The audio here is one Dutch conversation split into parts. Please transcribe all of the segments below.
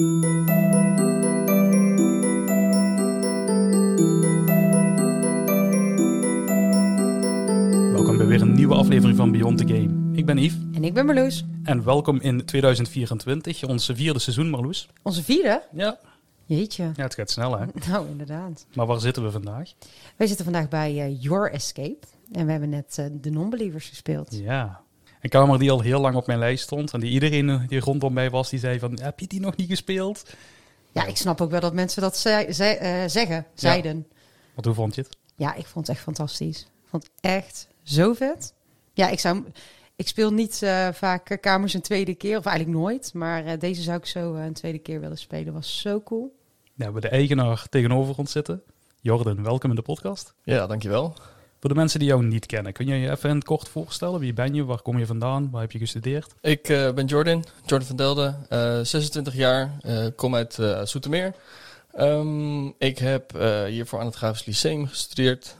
Welkom bij weer een nieuwe aflevering van Beyond the Game. Ik ben Yves. En ik ben Marloes. En welkom in 2024, onze vierde seizoen, Marloes. Onze vierde? Ja. Jeetje. Ja, het gaat snel, hè? Nou, inderdaad. Maar waar zitten we vandaag? Wij zitten vandaag bij Your Escape. En we hebben net The Non-Believers gespeeld. Ja. Een kamer die al heel lang op mijn lijst stond. En die iedereen die rondom mij was, die zei van, heb je die nog niet gespeeld? Ja, ik snap ook wel dat mensen dat zeiden. Want hoe vond je het? Ja, ik vond het echt fantastisch. Ik vond het echt zo vet. Ja, ik speel niet vaak kamers een tweede keer, of eigenlijk nooit. Maar deze zou ik zo een tweede keer willen spelen. Was zo cool. We hebben de eigenaar tegenover ons zitten. Jordan, welkom in de podcast. Ja, dankjewel. Voor de mensen die jou niet kennen, kun je je even in het kort voorstellen? Wie ben je? Waar kom je vandaan? Waar heb je gestudeerd? Ik ben Jordan van Delden, 26 jaar, kom uit Zoetermeer. Ik heb hiervoor aan het Grafisch Lyceum gestudeerd.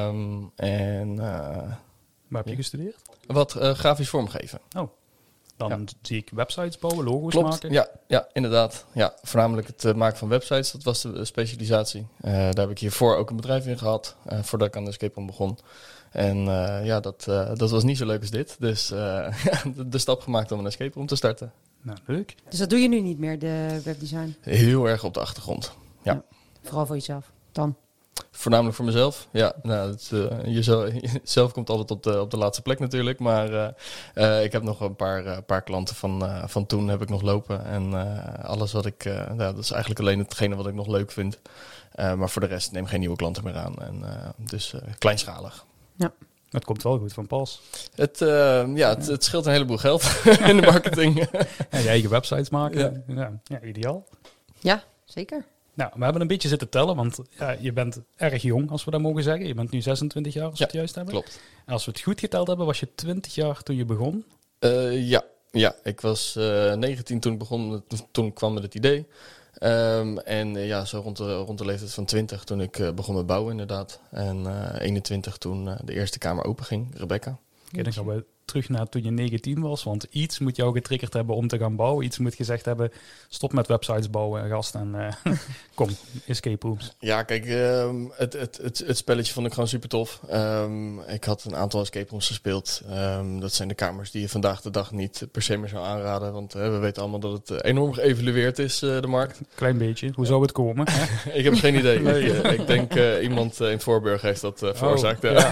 Waar heb je gestudeerd? Wat grafisch vormgeven. Oh, dan zie ik websites bouwen, logo's Klopt, maken. ja, inderdaad. Ja, voornamelijk het maken van websites, dat was de specialisatie. Daar heb ik hiervoor ook een bedrijf in gehad, voordat ik aan de escape room begon. En dat was niet zo leuk als dit. Dus de stap gemaakt om een escape room te starten. Nou, leuk. Dus dat doe je nu niet meer, de webdesign? Heel erg op de achtergrond. Ja. Vooral voor jezelf, dan? Voornamelijk voor mezelf. Ja, nou, jezelf komt altijd op de laatste plek natuurlijk. Maar ik heb nog een paar klanten van toen heb ik nog lopen. En alles wat ik... dat is eigenlijk alleen hetgene wat ik nog leuk vind. Maar voor de rest neem geen nieuwe klanten meer aan. En dus kleinschalig. Ja. Het komt wel goed van pas. Het scheelt een heleboel geld in de marketing. Ja, je eigen websites maken. Ja, ideaal. Ja, zeker. Nou, we hebben een beetje zitten tellen, want je bent erg jong, als we dat mogen zeggen. Je bent nu 26 jaar, als we het juist hebben. Klopt. En als we het goed geteld hebben, was je 20 jaar toen je begon. Ja, ik was 19 toen ik begon. Toen kwam met het idee. Zo rond de leeftijd van 20 toen ik begon met bouwen inderdaad. En 21 toen de eerste kamer open ging, Rebecca. Ik denk dat we terug naar toen je 19 was, want iets moet jou getriggerd hebben om te gaan bouwen. Iets moet gezegd hebben, stop met websites bouwen, gast, en kom, escape rooms. Ja, kijk, het spelletje vond ik gewoon super tof. Ik had een aantal escape rooms gespeeld. Dat zijn de kamers die je vandaag de dag niet per se meer zou aanraden, want we weten allemaal dat het enorm geëvalueerd is, de markt. Klein beetje, hoe zou het komen? Ik heb geen idee. Ik denk iemand in Voorburg heeft dat veroorzaakt. Ja.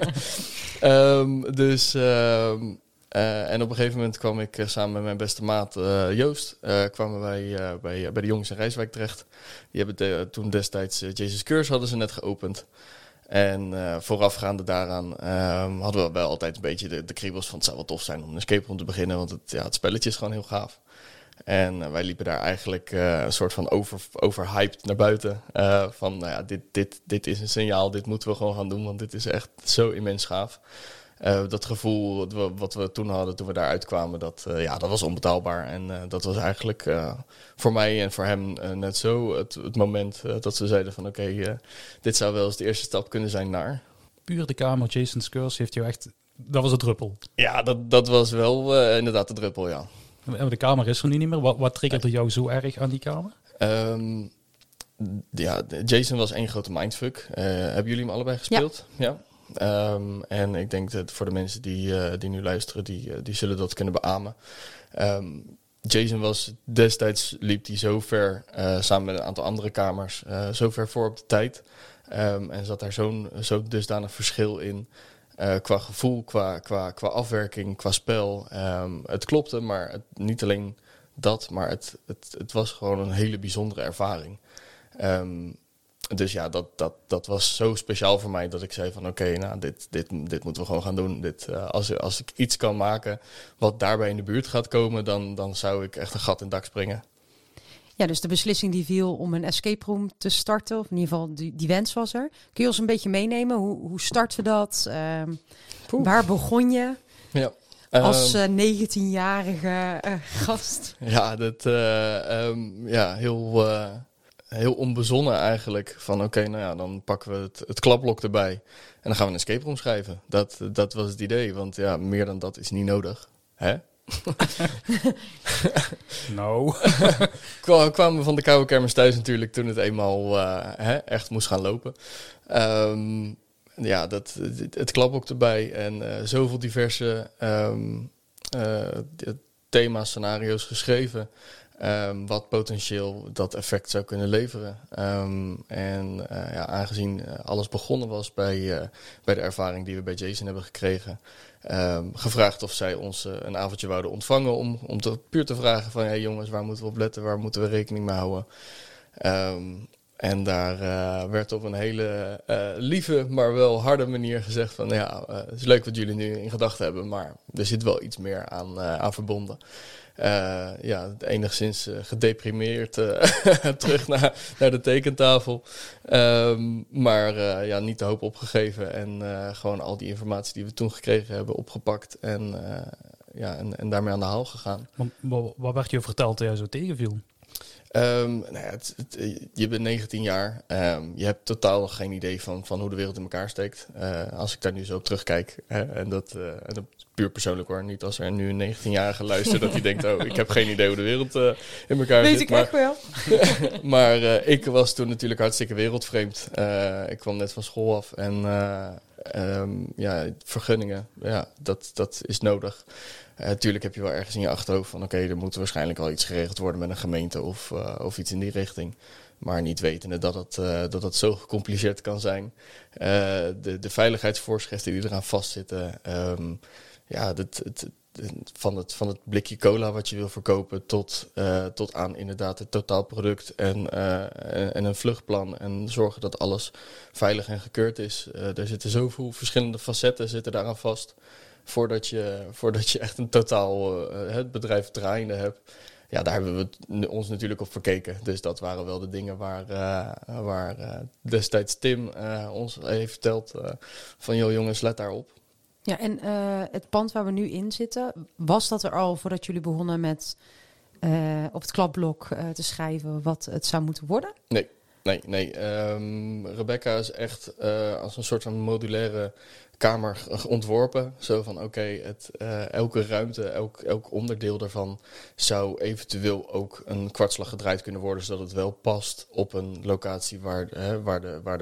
En op een gegeven moment kwam ik samen met mijn beste maat Joost, kwamen wij bij de jongens in Rijswijk terecht. Die hebben toen destijds Jesus Curse hadden ze net geopend. En voorafgaande daaraan hadden we wel altijd een beetje de kriebels van het zou wel tof zijn om een escape room te beginnen, want het spelletje is gewoon heel gaaf. En wij liepen daar eigenlijk een soort van overhyped naar buiten. Dit is een signaal, dit moeten we gewoon gaan doen, want dit is echt zo immens gaaf. Dat gevoel wat we toen hadden, toen we daar uitkwamen, dat was onbetaalbaar. En dat was eigenlijk voor mij en voor hem net zo het moment dat ze zeiden van oké, dit zou wel eens de eerste stap kunnen zijn naar. Puur de kamer, Jason's Curse heeft jou echt, dat was het druppel. Ja, dat was wel inderdaad de druppel, ja. De kamer is er nu niet meer. Wat triggerde jou zo erg aan die kamer? Jason was één grote mindfuck. Hebben jullie hem allebei gespeeld? Ja. En ik denk dat voor de mensen die nu luisteren, die zullen dat kunnen beamen. Jason was destijds, liep hij zo ver, samen met een aantal andere kamers, zo ver voor op de tijd. En zat daar zo'n dusdanig verschil in. Qua gevoel, qua afwerking, qua spel. Het klopte, maar niet alleen dat, maar het was gewoon een hele bijzondere ervaring. Dus ja, dat was zo speciaal voor mij dat ik zei van oké, dit moeten we gewoon gaan doen. Als ik iets kan maken wat daarbij in de buurt gaat komen, dan zou ik echt een gat in het dak springen. Ja, dus de beslissing die viel om een escape room te starten, of in ieder geval die wens was er. Kun je ons een beetje meenemen? Hoe starten we dat? Waar begon je? Ja. Als 19-jarige gast? Ja, heel onbezonnen eigenlijk. Van oké, dan pakken we het klapblok erbij. En dan gaan we een escape room schrijven. Dat was het idee. Want ja, meer dan dat is niet nodig. Hè? Nou. Kwamen we van de koude kermis thuis natuurlijk toen het eenmaal echt moest gaan lopen. Het klapboek erbij en zoveel diverse thema's, scenario's geschreven. Wat potentieel dat effect zou kunnen leveren. Aangezien alles begonnen was bij de ervaring die we bij Jason hebben gekregen. Gevraagd of zij ons een avondje wouden ontvangen om puur te vragen van... hey jongens, waar moeten we op letten, waar moeten we rekening mee houden? En daar werd op een hele lieve, maar wel harde manier gezegd van... het is leuk wat jullie nu in gedachten hebben, maar er zit wel iets meer aan verbonden. Enigszins gedeprimeerd terug naar de tekentafel. Maar niet de hoop opgegeven en gewoon al die informatie die we toen gekregen hebben opgepakt en daarmee aan de haal gegaan. Wat werd je verteld dat jij zo tegenviel? Je bent 19 jaar. Je hebt totaal geen idee van hoe de wereld in elkaar steekt. Als ik daar nu zo op terugkijk. En dat is puur persoonlijk hoor. Niet als er nu een 19-jarige luistert dat hij denkt... ik heb geen idee hoe de wereld in elkaar zit. Weet ik echt wel. Maar ik was toen natuurlijk hartstikke wereldvreemd. Ik kwam net van school af. En vergunningen, dat is nodig. Tuurlijk heb je wel ergens in je achterhoofd van... oké, er moet waarschijnlijk wel iets geregeld worden met een gemeente of iets in die richting. Maar niet wetende dat het zo gecompliceerd kan zijn. De veiligheidsvoorschriften die eraan vastzitten. Van het blikje cola wat je wil verkopen tot aan inderdaad het totaalproduct en een vluchtplan. En zorgen dat alles veilig en gekeurd is. Er zitten zoveel verschillende facetten zitten daaraan vast... Voordat je echt een totaal het bedrijf draaiende hebt. Ja, daar hebben we ons natuurlijk op verkeken. Dus dat waren wel de dingen waar destijds Tim ons heeft verteld... van joh jongens, let daarop. Ja, en het pand waar we nu in zitten... was dat er al voordat jullie begonnen met op het klapblok te schrijven... wat het zou moeten worden? Nee. Rebecca is echt als een soort van modulaire... kamer ontworpen. Zo van elke ruimte, elk onderdeel daarvan zou eventueel ook een kwartslag gedraaid kunnen worden, zodat het wel past op een locatie waar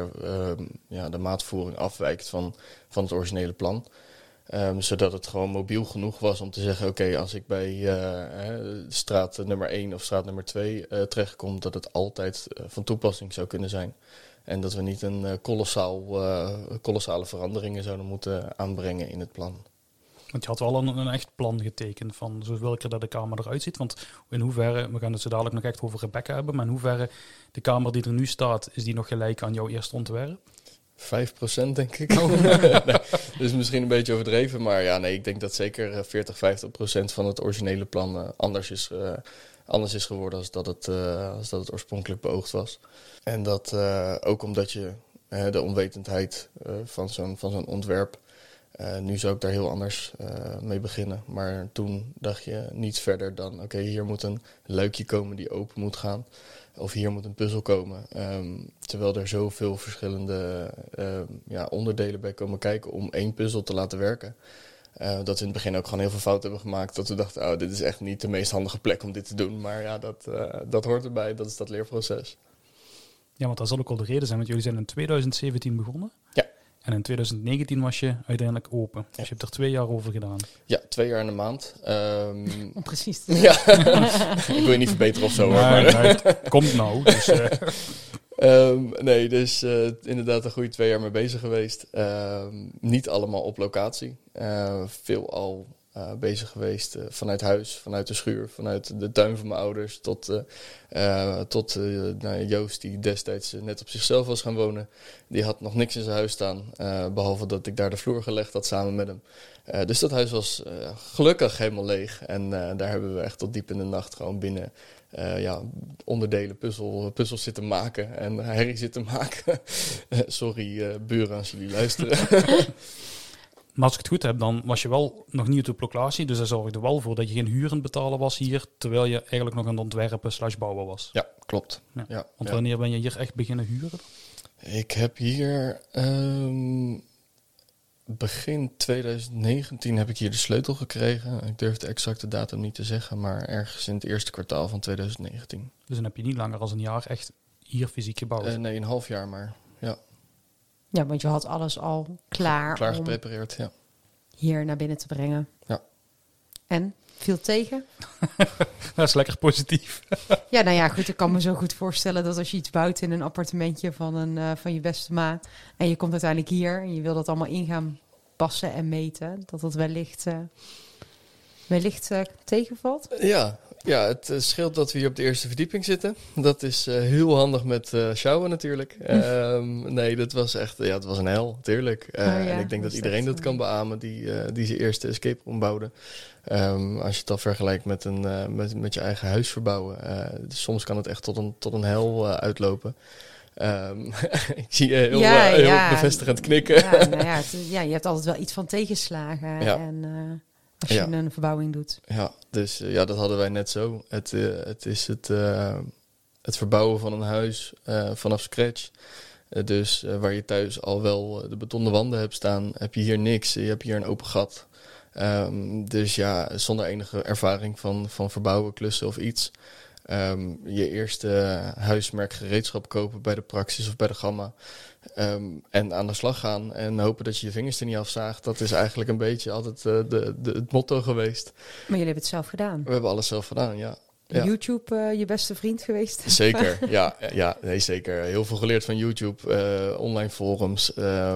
de maatvoering afwijkt van het originele plan. Zodat het gewoon mobiel genoeg was om te zeggen, als ik bij straat nummer 1 of straat nummer 2 terechtkom, dat het altijd van toepassing zou kunnen zijn. En dat we niet een kolossale veranderingen zouden moeten aanbrengen in het plan. Want je had wel een echt plan getekend van zo wil ik er dat de kamer eruit ziet. Want in hoeverre, we gaan het zo dadelijk nog echt over Rebecca hebben, maar in hoeverre de kamer die er nu staat, is die nog gelijk aan jouw eerste ontwerp? 5% denk ik. Nee, dat is misschien een beetje overdreven, maar ik denk dat zeker 40-50% van het originele plan anders is geworden als dat het oorspronkelijk beoogd was. En dat ook omdat je de onwetendheid van zo'n ontwerp... nu zou ik daar heel anders mee beginnen. Maar toen dacht je niet verder dan... hier moet een luikje komen die open moet gaan. Of hier moet een puzzel komen. Terwijl er zoveel verschillende onderdelen bij komen kijken... om één puzzel te laten werken. Dat we in het begin ook gewoon heel veel fouten hebben gemaakt. Dat we dachten, dit is echt niet de meest handige plek om dit te doen. Maar dat hoort erbij. Dat is dat leerproces. Ja, want dat zal ook wel de reden zijn. Want jullie zijn in 2017 begonnen. Ja. En in 2019 was je uiteindelijk open. Dus je hebt er 2 jaar over gedaan. Ja, 2 jaar en een maand. Om precies Ja, ik wil je niet verbeteren of zo. Nee, het komt nou. Dus, Dus inderdaad een goede 2 jaar mee bezig geweest. Niet allemaal op locatie. Veel al bezig geweest vanuit huis, vanuit de schuur, vanuit de tuin van mijn ouders tot Joost die destijds net op zichzelf was gaan wonen. Die had nog niks in zijn huis staan, behalve dat ik daar de vloer gelegd had samen met hem. Dus dat huis was gelukkig helemaal leeg en daar hebben we echt tot diep in de nacht gewoon binnen onderdelen, puzzels zitten maken en herrie zitten maken. Sorry buren als jullie luisteren. Maar als ik het goed heb, dan was je wel nog niet op locatie. Dus dat zorgde wel voor dat je geen huur aan het betalen was hier. Terwijl je eigenlijk nog aan het ontwerpen/bouwen was. Ja, klopt. Ja. Ja, Want wanneer ben je hier echt beginnen huren? Ik heb hier begin 2019 heb ik hier de sleutel gekregen. Ik durf de exacte datum niet te zeggen, maar ergens in het eerste kwartaal van 2019. Dus dan heb je niet langer als een jaar echt hier fysiek gebouwd. Nee, een half jaar maar. Ja, Ja, want je had alles al klaar om geprepareerd, ja. hier naar binnen te brengen. Ja. En? Viel tegen? Dat is lekker positief. Ja, nou ja, goed. Ik kan me zo goed voorstellen dat als je iets bouwt in een appartementje van je beste maat en je komt uiteindelijk hier en je wil dat allemaal in gaan passen en meten, dat dat wellicht tegenvalt. Ja, het scheelt dat we hier op de eerste verdieping zitten. Dat is heel handig met sjouwen natuurlijk. Nee, dat was echt, het was een hel, tuurlijk. En ik denk dat iedereen dat kan beamen die zijn eerste escape room bouwde. Als je het dan vergelijkt met je eigen huis verbouwen. Soms kan het echt tot een hel uitlopen. Ik zie je heel bevestigend knikken. Ja, je hebt altijd wel iets van tegenslagen. Ja. En als je een verbouwing doet. Ja, dus dat hadden wij net zo. Het is het verbouwen van een huis vanaf scratch. Dus waar je thuis al wel de betonnen wanden hebt staan, heb je hier niks. Je hebt hier een open gat. Dus ja, zonder enige ervaring van verbouwen, klussen of iets. Je eerste huismerk gereedschap kopen bij de Praxis of bij de Gamma. En aan de slag gaan en hopen dat je je vingers er niet afzaagt. Dat is eigenlijk een beetje altijd het motto geweest. Maar jullie hebben het zelf gedaan? We hebben alles zelf gedaan, ja. YouTube je beste vriend geweest? Zeker, nee, zeker. Heel veel geleerd van YouTube, online forums.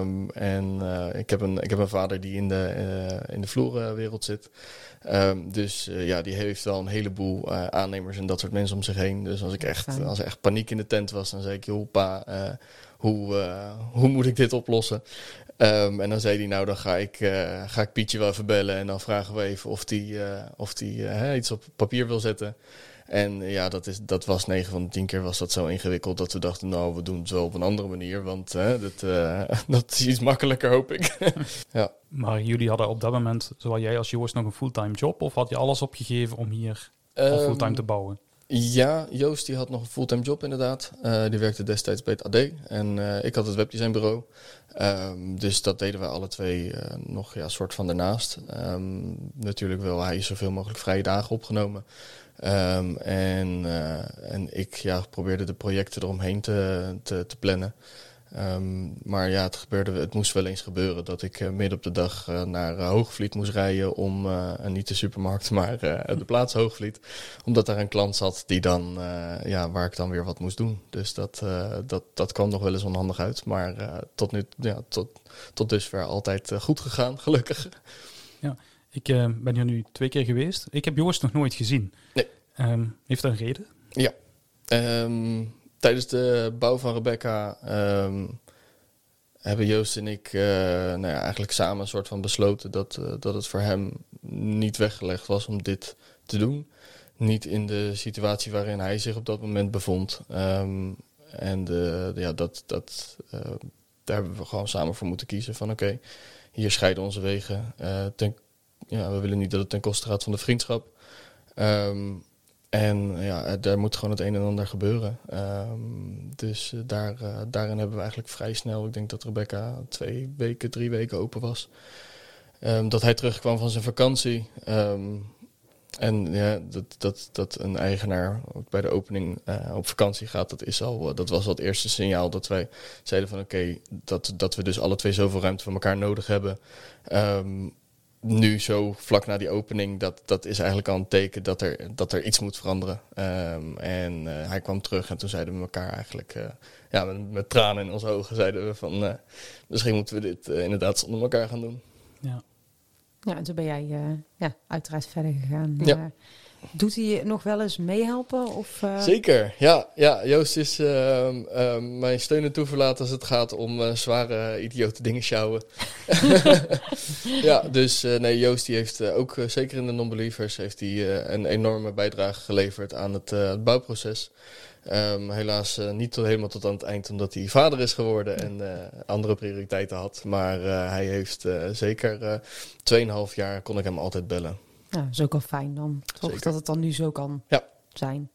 Ik heb een vader die in de vloerenwereld zit. Die heeft wel een heleboel aannemers en dat soort mensen om zich heen. Dus als er echt paniek in de tent was, dan zei ik, joh pa, hoe moet ik dit oplossen? En dan zei hij, nou dan ga ik Pietje wel even bellen en dan vragen we even of die iets op papier wil zetten. En ja, dat was 9 van de 10 keer was dat zo ingewikkeld dat we dachten, nou we doen het wel op een andere manier, want dat is iets makkelijker, hoop ik. Ja. Maar jullie hadden op dat moment, zowel jij als Joost, nog een fulltime job of had je alles opgegeven om hier fulltime te bouwen? Ja, Joost die had nog een fulltime job inderdaad. Die werkte destijds bij het AD en ik had het webdesignbureau. Dus dat deden we alle twee nog soort van daarnaast. Natuurlijk wel hij zoveel mogelijk vrije dagen opgenomen. En ik probeerde de projecten eromheen te plannen. Maar ja, het moest wel eens gebeuren dat ik midden op de dag naar Hoogvliet moest rijden om, niet de supermarkt, maar de plaats Hoogvliet. Omdat daar een klant zat die dan, waar ik dan weer wat moest doen. Dus dat kwam nog wel eens onhandig uit. Maar tot dusver altijd goed gegaan, gelukkig. Ja, ik ben hier nu 2 keer geweest. Ik heb Joost nog nooit gezien. Nee. Heeft dat een reden? Ja. Tijdens de bouw van Rebecca hebben Joost en ik eigenlijk samen een soort van besloten dat het voor hem niet weggelegd was om dit te doen. Niet in de situatie waarin hij zich op dat moment bevond. Daar hebben we gewoon samen voor moeten kiezen van oké, hier scheiden onze wegen. We willen niet dat het ten koste gaat van de vriendschap. Daar moet gewoon het een en ander gebeuren. Daarin hebben we eigenlijk vrij snel, ik denk dat Rebecca 2 weken, 3 weken open was. Dat hij terugkwam van zijn vakantie. Dat een eigenaar ook bij de opening op vakantie gaat, dat was al het eerste signaal dat wij zeiden van oké, dat we dus alle twee zoveel ruimte van elkaar nodig hebben. Nu zo vlak na die opening, dat is eigenlijk al een teken dat er iets moet veranderen. Hij kwam terug en toen zeiden we elkaar eigenlijk, met tranen in onze ogen zeiden we van misschien moeten we dit inderdaad zonder elkaar gaan doen. Ja. Ja, en toen ben jij uiteraard verder gegaan. Ja. Doet hij nog wel eens meehelpen? Of, Zeker, ja. Joost is mijn steun en toeverlaat als het gaat om zware, idiote dingen sjouwen. Joost die heeft ook, zeker in de non-believers, heeft hij een enorme bijdrage geleverd aan het bouwproces. Helaas niet helemaal tot aan het eind, omdat hij vader is geworden en andere prioriteiten had. Maar hij heeft zeker 2,5 jaar kon ik hem altijd bellen. Ja, dat is ook al fijn dan. Toch Zeker. dat het dan nu zo kan zijn.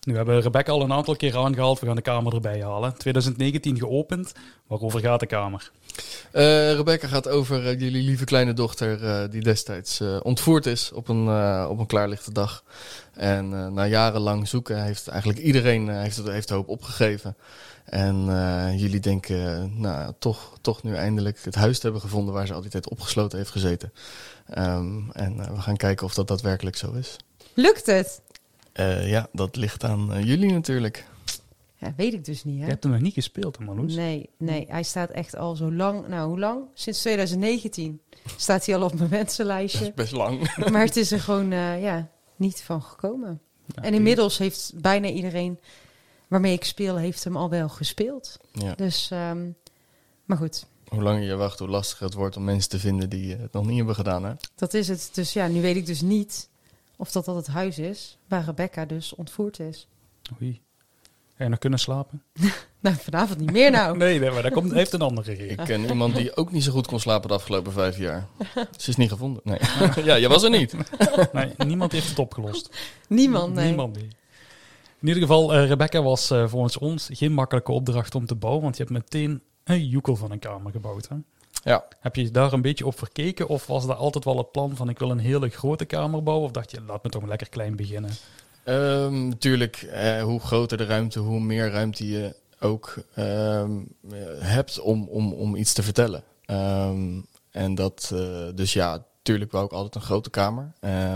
Nu hebben we Rebecca al een aantal keer aangehaald. We gaan de kamer erbij halen. 2019 geopend. Waarover gaat de kamer? Rebecca gaat over jullie lieve kleine dochter die destijds ontvoerd is op een klaarlichte dag. En na jarenlang zoeken heeft eigenlijk iedereen heeft hoop opgegeven. En jullie denken toch nu eindelijk het huis te hebben gevonden waar ze al die tijd opgesloten heeft gezeten. En we gaan kijken of dat daadwerkelijk zo is. Lukt het? Ja, dat ligt aan jullie natuurlijk. Ja, weet ik dus niet, hè? Je hebt hem nog niet gespeeld, hè, Marloes? Nee, hij staat echt al zo lang. Nou, hoe lang? Sinds 2019 staat hij al op mijn Dat wensenlijstje. is best lang. Maar het is er gewoon niet van gekomen. Ja, En inmiddels heeft bijna iedereen waarmee ik speel, heeft hem al wel gespeeld. Ja. Dus, maar goed, Hoe langer je wacht, hoe lastiger het wordt om mensen te vinden die het nog niet hebben gedaan, hè? dat is het. Dus ja, nu weet ik dus niet of dat het huis is waar Rebecca dus ontvoerd is. Oei. Ga je nog kunnen slapen? Nou, vanavond niet meer nou. Nee, maar daar heeft een andere reden. Ik ken iemand die ook niet zo goed kon slapen de afgelopen 5 jaar. Ze is niet gevonden. Nee. Ja, je was er niet. Nee, niemand heeft het opgelost. Niemand, nee. Niemand, nee. In ieder geval, Rebecca was volgens ons geen makkelijke opdracht om te bouwen, want je hebt meteen een joekel van een kamer gebouwd. Hè? Ja. Heb je daar een beetje op verkeken of was dat altijd wel het plan van ik wil een hele grote kamer bouwen? Of dacht je, laat me toch lekker klein beginnen? Natuurlijk, hoe groter de ruimte, hoe meer ruimte je ook hebt om iets te vertellen. En dat, dus ja, natuurlijk wou ik altijd een grote kamer.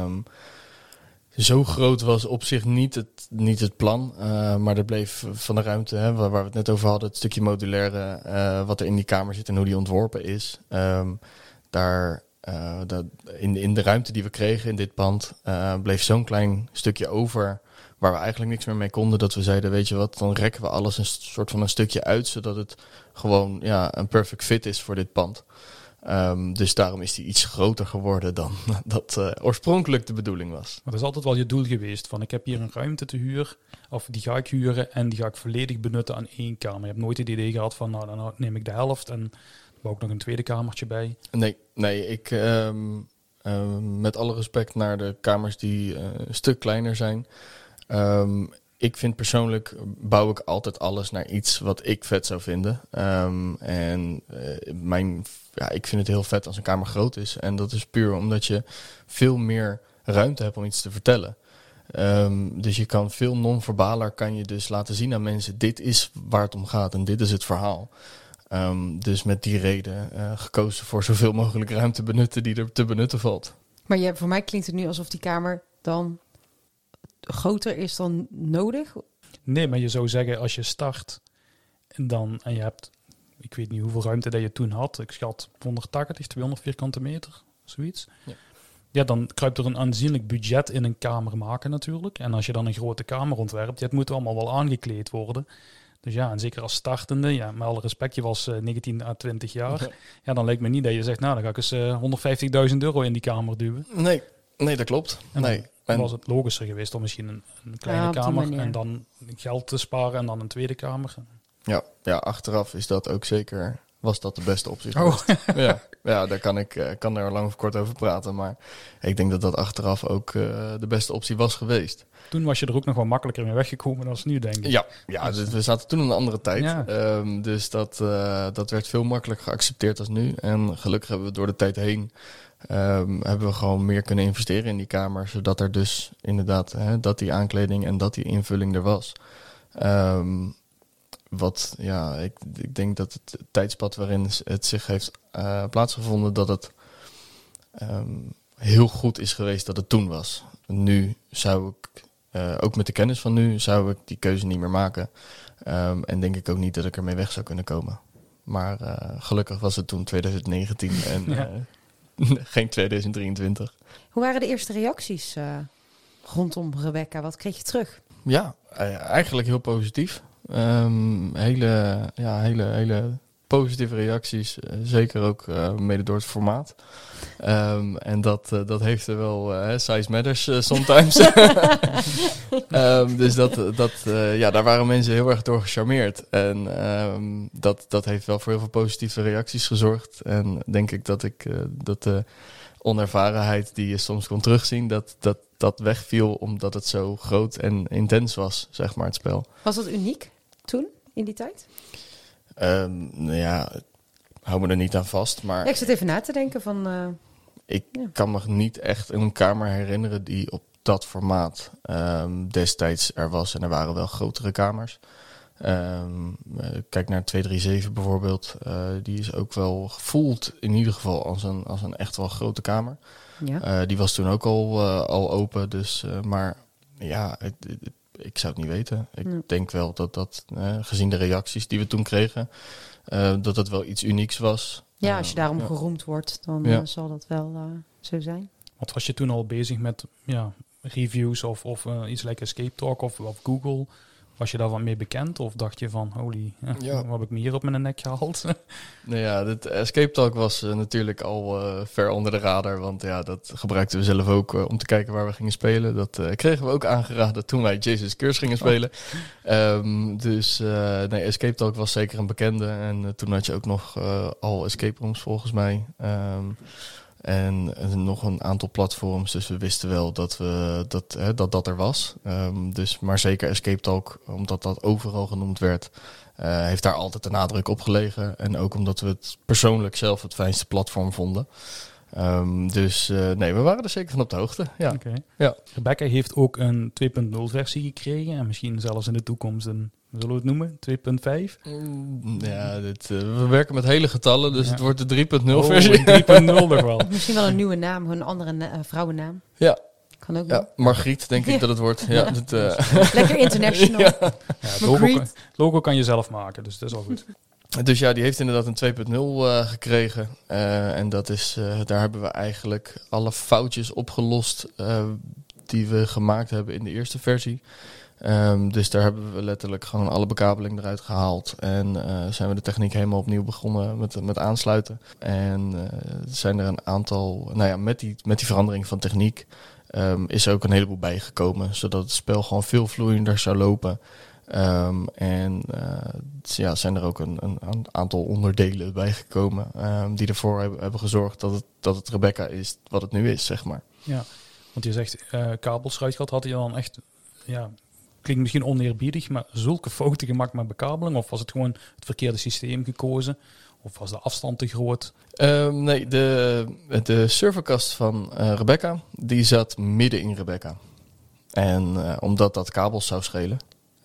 Zo groot was op zich niet het plan, maar er bleef van de ruimte, hè, waar we het net over hadden, het stukje modulaire, wat er in die kamer zit en hoe die ontworpen is. In de ruimte die we kregen in dit pand bleef zo'n klein stukje over waar we eigenlijk niks meer mee konden, dat we zeiden, weet je wat, dan rekken we alles een soort van een stukje uit, zodat het gewoon een perfect fit is voor dit pand. Dus daarom is die iets groter geworden dan dat oorspronkelijk de bedoeling was. Maar dat is altijd wel je doel geweest, van ik heb hier een ruimte te huur, of die ga ik huren en die ga ik volledig benutten aan één kamer. Je hebt nooit het idee gehad van, nou dan neem ik de helft en bouw ik nog een tweede kamertje bij. Nee, ik met alle respect naar de kamers die een stuk kleiner zijn. Ik vind persoonlijk, bouw ik altijd alles naar iets wat ik vet zou vinden. Ik vind het heel vet als een kamer groot is. En dat is puur omdat je veel meer ruimte hebt om iets te vertellen. Dus je kan veel non-verbaler kan je dus laten zien aan mensen, dit is waar het om gaat en dit is het verhaal. Dus met die reden gekozen voor zoveel mogelijk ruimte benutten die er te benutten valt. Maar voor mij klinkt het nu alsof die kamer dan groter is dan nodig. Nee, maar je zou zeggen, als je start en je hebt, ik weet niet hoeveel ruimte dat je toen had, ik schat 180, 200 vierkante meter, zoiets. Ja, dan kruipt er een aanzienlijk budget in een kamer maken natuurlijk. En als je dan een grote kamer ontwerpt, het moet allemaal wel aangekleed worden. Dus ja, en zeker als startende, ja, met alle respect, je was 19 à 20 jaar. Ja, dan lijkt me niet dat je zegt, nou, dan ga ik eens €150.000 in die kamer duwen. Nee, dat klopt. Dan was het logischer geweest om misschien een kleine kamer en dan geld te sparen en dan een tweede kamer. Ja, achteraf is dat ook zeker, was dat de beste optie. Oh. Ja, daar kan er lang of kort over praten, maar ik denk dat dat achteraf ook de beste optie was geweest. Toen was je er ook nog wel makkelijker mee weggekomen dan nu, denk ik. Ja, dus we zaten toen in een andere tijd. Ja. Dus dat werd veel makkelijker geaccepteerd als nu. En gelukkig hebben we door de tijd heen hebben we gewoon meer kunnen investeren in die kamer. Zodat er dus inderdaad dat die aankleding en dat die invulling er was. Ik denk dat het tijdspad waarin het zich heeft plaatsgevonden, dat het heel goed is geweest dat het toen was. Nu zou ik, ook met de kennis van nu, zou ik die keuze niet meer maken. En denk ik ook niet dat ik ermee weg zou kunnen komen. Maar gelukkig was het toen 2019 en geen 2023. Hoe waren de eerste reacties rondom Rebecca? Wat kreeg je terug? Ja, eigenlijk heel positief. Hele positieve reacties. Zeker ook mede door het formaat. En dat heeft er wel size matters sometimes. Dus daar waren mensen heel erg door gecharmeerd. En dat heeft wel voor heel veel positieve reacties gezorgd. En denk ik dat de onervarenheid die je soms kon terugzien, dat wegviel omdat het zo groot en intens was, zeg maar, het spel. Was dat uniek toen, in die tijd? Nou ja, hou me er niet aan vast, maar Ja, ik zit even na te denken van... ik kan me niet echt een kamer herinneren die op dat formaat destijds er was. En er waren wel grotere kamers. Kijk naar 237 bijvoorbeeld. Die is ook wel gevoeld in ieder geval als een echt wel grote kamer. Ja. Die was toen ook al open. Dus, maar ja, ik zou het niet weten. Ik denk wel dat gezien de reacties die we toen kregen, dat het wel iets unieks was. Ja, als je daarom geroemd wordt, dan zal dat wel zo zijn. Wat was je toen al bezig met reviews of iets like Escape Talk of Google? Was je daar wat mee bekend? Of dacht je van, wat heb ik me hier op mijn nek gehaald? Nou ja, dit Escape Talk was natuurlijk al ver onder de radar. Want ja, dat gebruikten we zelf ook om te kijken waar we gingen spelen. Dat kregen we ook aangeraden toen wij Jesus Curse gingen spelen. Escape Talk was zeker een bekende. En toen had je ook nog al escape rooms volgens mij. En nog een aantal platforms, dus we wisten wel dat dat er was. Maar zeker Escape Talk, omdat dat overal genoemd werd, heeft daar altijd de nadruk op gelegen. En ook omdat we het persoonlijk zelf het fijnste platform vonden. We waren er zeker van op de hoogte. Ja. Okay. Ja. Rebecca heeft ook een 2.0 versie gekregen en misschien zelfs in de toekomst een, zullen we het noemen, 2.5? Ja, we werken met hele getallen, dus het wordt de 3.0 versie. 3.0 nog wel. Misschien wel een nieuwe naam, een andere vrouwennaam. Ja. Kan ook ja, Margriet denk ik dat het wordt. Ja, Lekker international. Ja, het logo kan je zelf maken, dus dat is al goed. Dus ja, die heeft inderdaad een 2.0 gekregen. En dat is, daar hebben we eigenlijk alle foutjes opgelost die we gemaakt hebben in de eerste versie. Dus daar hebben we letterlijk gewoon alle bekabeling eruit gehaald. En zijn we de techniek helemaal opnieuw begonnen met aansluiten. En zijn er een aantal, met die verandering van techniek is er ook een heleboel bijgekomen. Zodat het spel gewoon veel vloeiender zou lopen. Zijn er ook een aantal onderdelen bijgekomen die ervoor hebben gezorgd dat het Rebecca is wat het nu is, zeg maar. Ja, want je zegt kabels eruit gehad, had je dan echt, klinkt misschien oneerbiedig, maar zulke fouten gemaakt met bekabeling? Of was het gewoon het verkeerde systeem gekozen? Of was de afstand te groot? Nee, de serverkast van Rebecca, die zat midden in Rebecca. En omdat dat kabels zou schelen.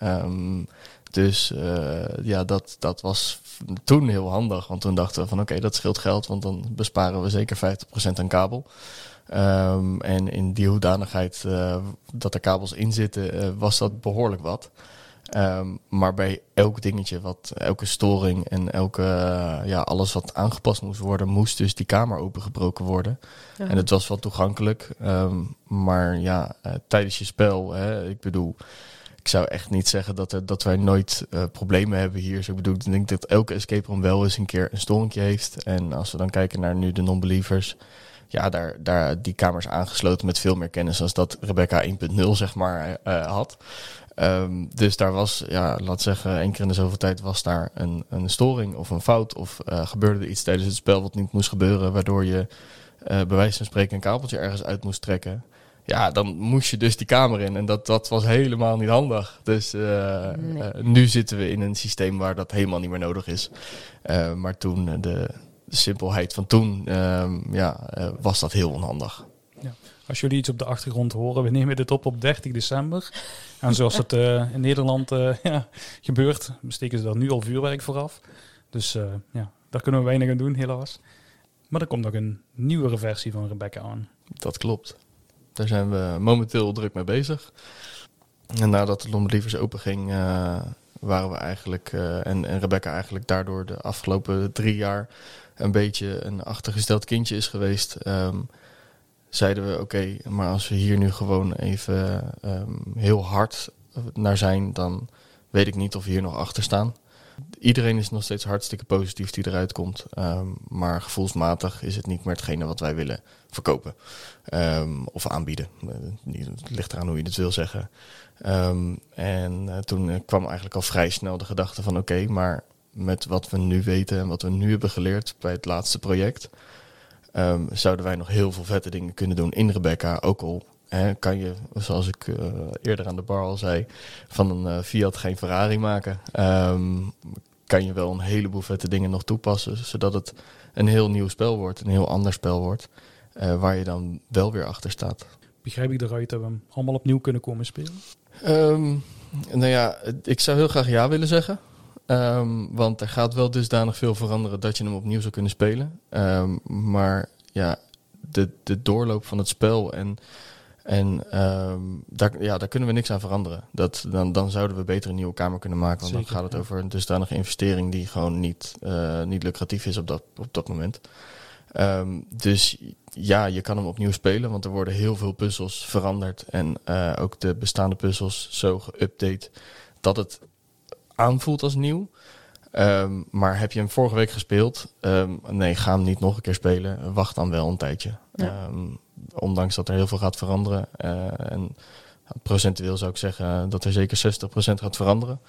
Dat was toen heel handig. Want toen dachten we van oké, dat scheelt geld. Want dan besparen we zeker 50% aan kabel. En in die hoedanigheid dat er kabels in zitten, was dat behoorlijk wat. Maar bij elk dingetje, elke storing en alles wat aangepast moest worden, moest dus die kamer opengebroken worden. Ja. En het was wel toegankelijk. Tijdens je spel, ik bedoel, ik zou echt niet zeggen dat wij nooit problemen hebben hier. Dus ik bedoel, ik denk dat elke escape room wel eens een keer een storingje heeft. En als we dan kijken naar nu de non-believers, daar die kamers aangesloten met veel meer kennis als dat Rebecca 1.0 zeg maar had. Dus daar was, laat zeggen, 1 keer in de zoveel tijd was daar een storing of een fout. Of gebeurde er iets tijdens het spel wat niet moest gebeuren, waardoor je bij wijze van spreken een kabeltje ergens uit moest trekken. Ja, dan moest je dus die kamer in. En dat was helemaal niet handig. Dus nu zitten we in een systeem waar dat helemaal niet meer nodig is. Maar toen, de simpelheid van toen, was dat heel onhandig. Ja. Als jullie iets op de achtergrond horen, we nemen dit op 30 december. En zoals het in Nederland gebeurt, steken ze daar nu al vuurwerk vooraf. Dus daar kunnen we weinig aan doen, helaas. Maar er komt nog een nieuwere versie van Rebecca aan. Dat klopt. Daar zijn we momenteel druk mee bezig. En nadat de non-believers open ging, waren we eigenlijk, en Rebecca eigenlijk daardoor de afgelopen 3 jaar een beetje een achtergesteld kindje is geweest, zeiden we oké, maar als we hier nu gewoon even heel hard naar zijn, dan weet ik niet of we hier nog achter staan. Iedereen is nog steeds hartstikke positief die eruit komt. Maar gevoelsmatig is het niet meer hetgene wat wij willen verkopen. Of aanbieden. Het ligt eraan hoe je het wil zeggen. Toen kwam eigenlijk al vrij snel de gedachte van oké, maar met wat we nu weten en wat we nu hebben geleerd bij het laatste project, zouden wij nog heel veel vette dingen kunnen doen in Rebecca. Ook al kan je, zoals ik eerder aan de bar al zei, van een Fiat geen Ferrari maken. Kan je wel een heleboel vette dingen nog toepassen, zodat het een heel nieuw spel wordt, een heel ander spel wordt, waar je dan wel weer achter staat. Begrijp ik eruit dat we hem allemaal opnieuw kunnen komen spelen? Nou ja, ik zou heel graag ja willen zeggen. Want er gaat wel dusdanig veel veranderen dat je hem opnieuw zou kunnen spelen. Maar ja, de doorloop van het spel daar kunnen we niks aan veranderen. Dan zouden we beter een nieuwe kamer kunnen maken. Want Zeker, dan gaat het over een dusdanige investering die gewoon niet lucratief is op dat moment. Dus ja, je kan hem opnieuw spelen, want er worden heel veel puzzels veranderd. En ook de bestaande puzzels zo geüpdate dat het aanvoelt als nieuw. Maar heb je hem vorige week gespeeld? Nee, ga hem niet nog een keer spelen. Wacht dan wel een tijdje. Ja. Ondanks dat er heel veel gaat veranderen. En procentueel zou ik zeggen dat er zeker 60% gaat veranderen.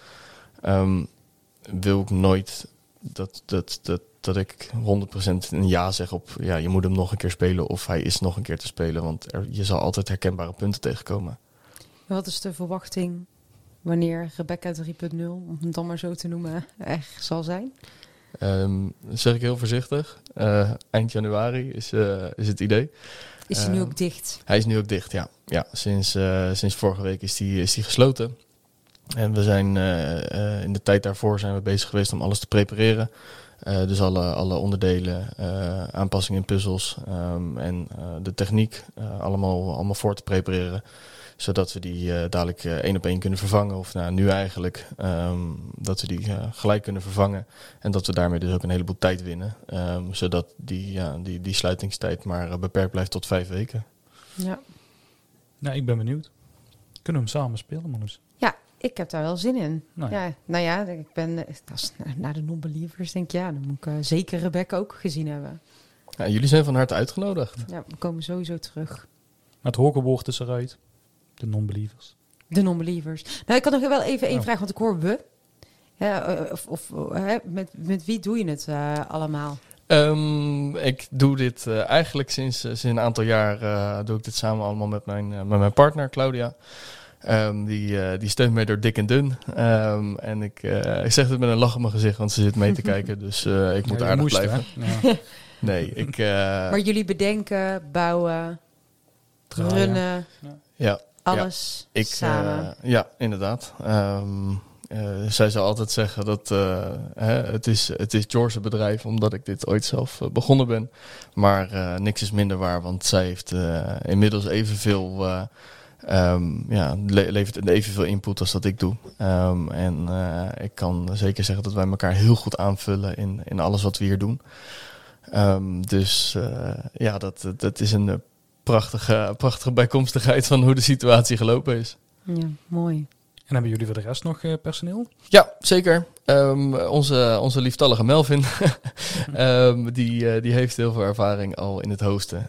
Wil ik nooit dat ik 100% een ja zeg op... Ja, je moet hem nog een keer spelen of hij is nog een keer te spelen. Want je zal altijd herkenbare punten tegenkomen. Wat is de verwachting wanneer Rebecca 3.0, om het dan maar zo te noemen, echt zal zijn? Dat zeg ik heel voorzichtig. Eind januari is het idee. Is hij nu ook dicht? Hij is nu ook dicht, ja. Ja, sinds vorige week is die gesloten. En we zijn in de tijd daarvoor zijn we bezig geweest om alles te prepareren. Dus alle onderdelen, aanpassingen in puzzels en de techniek allemaal voor te prepareren. Zodat we die dadelijk 1 op 1 kunnen vervangen. Of nu eigenlijk dat we die gelijk kunnen vervangen. En dat we daarmee dus ook een heleboel tijd winnen. Zodat die sluitingstijd maar beperkt blijft tot 5 weken. Ja. Nou, ik ben benieuwd. Kunnen we hem samen spelen, Marloes? Ja, ik heb daar wel zin in. Nou ja. Nou ja, ik ben naar de non-believers denk ik, ja, dan moet ik zeker Rebecca ook gezien hebben. Ja, jullie zijn van harte uitgenodigd. Ja, we komen sowieso terug. Maar het hogerwoord is eruit. De non-believers. De non-believers. Nou, ik kan nog wel even één vraag, want ik hoor we. Ja, met wie doe je het allemaal? Ik doe dit eigenlijk sinds een aantal jaar doe ik dit samen allemaal met mijn partner Claudia. Die steunt mij door dik en dun. En ik zeg het met een lach op mijn gezicht, want ze zit mee te kijken. Dus ik moet aardig blijven. Ja. Nee, Maar jullie bedenken, bouwen, runnen, ja. alles Ik, samen. ja, inderdaad. Zij zou altijd zeggen dat het is George's bedrijf, omdat ik dit ooit zelf begonnen ben. Maar niks is minder waar, want zij heeft inmiddels evenveel, levert evenveel input als dat ik doe. En ik kan zeker zeggen dat wij elkaar heel goed aanvullen in alles wat we hier doen. Dus dat is een prachtige bijkomstigheid van hoe de situatie gelopen is. Ja, mooi. En hebben jullie voor de rest nog personeel? Ja, zeker. Onze lieftallige Melvin, die heeft heel veel ervaring al in het hosten.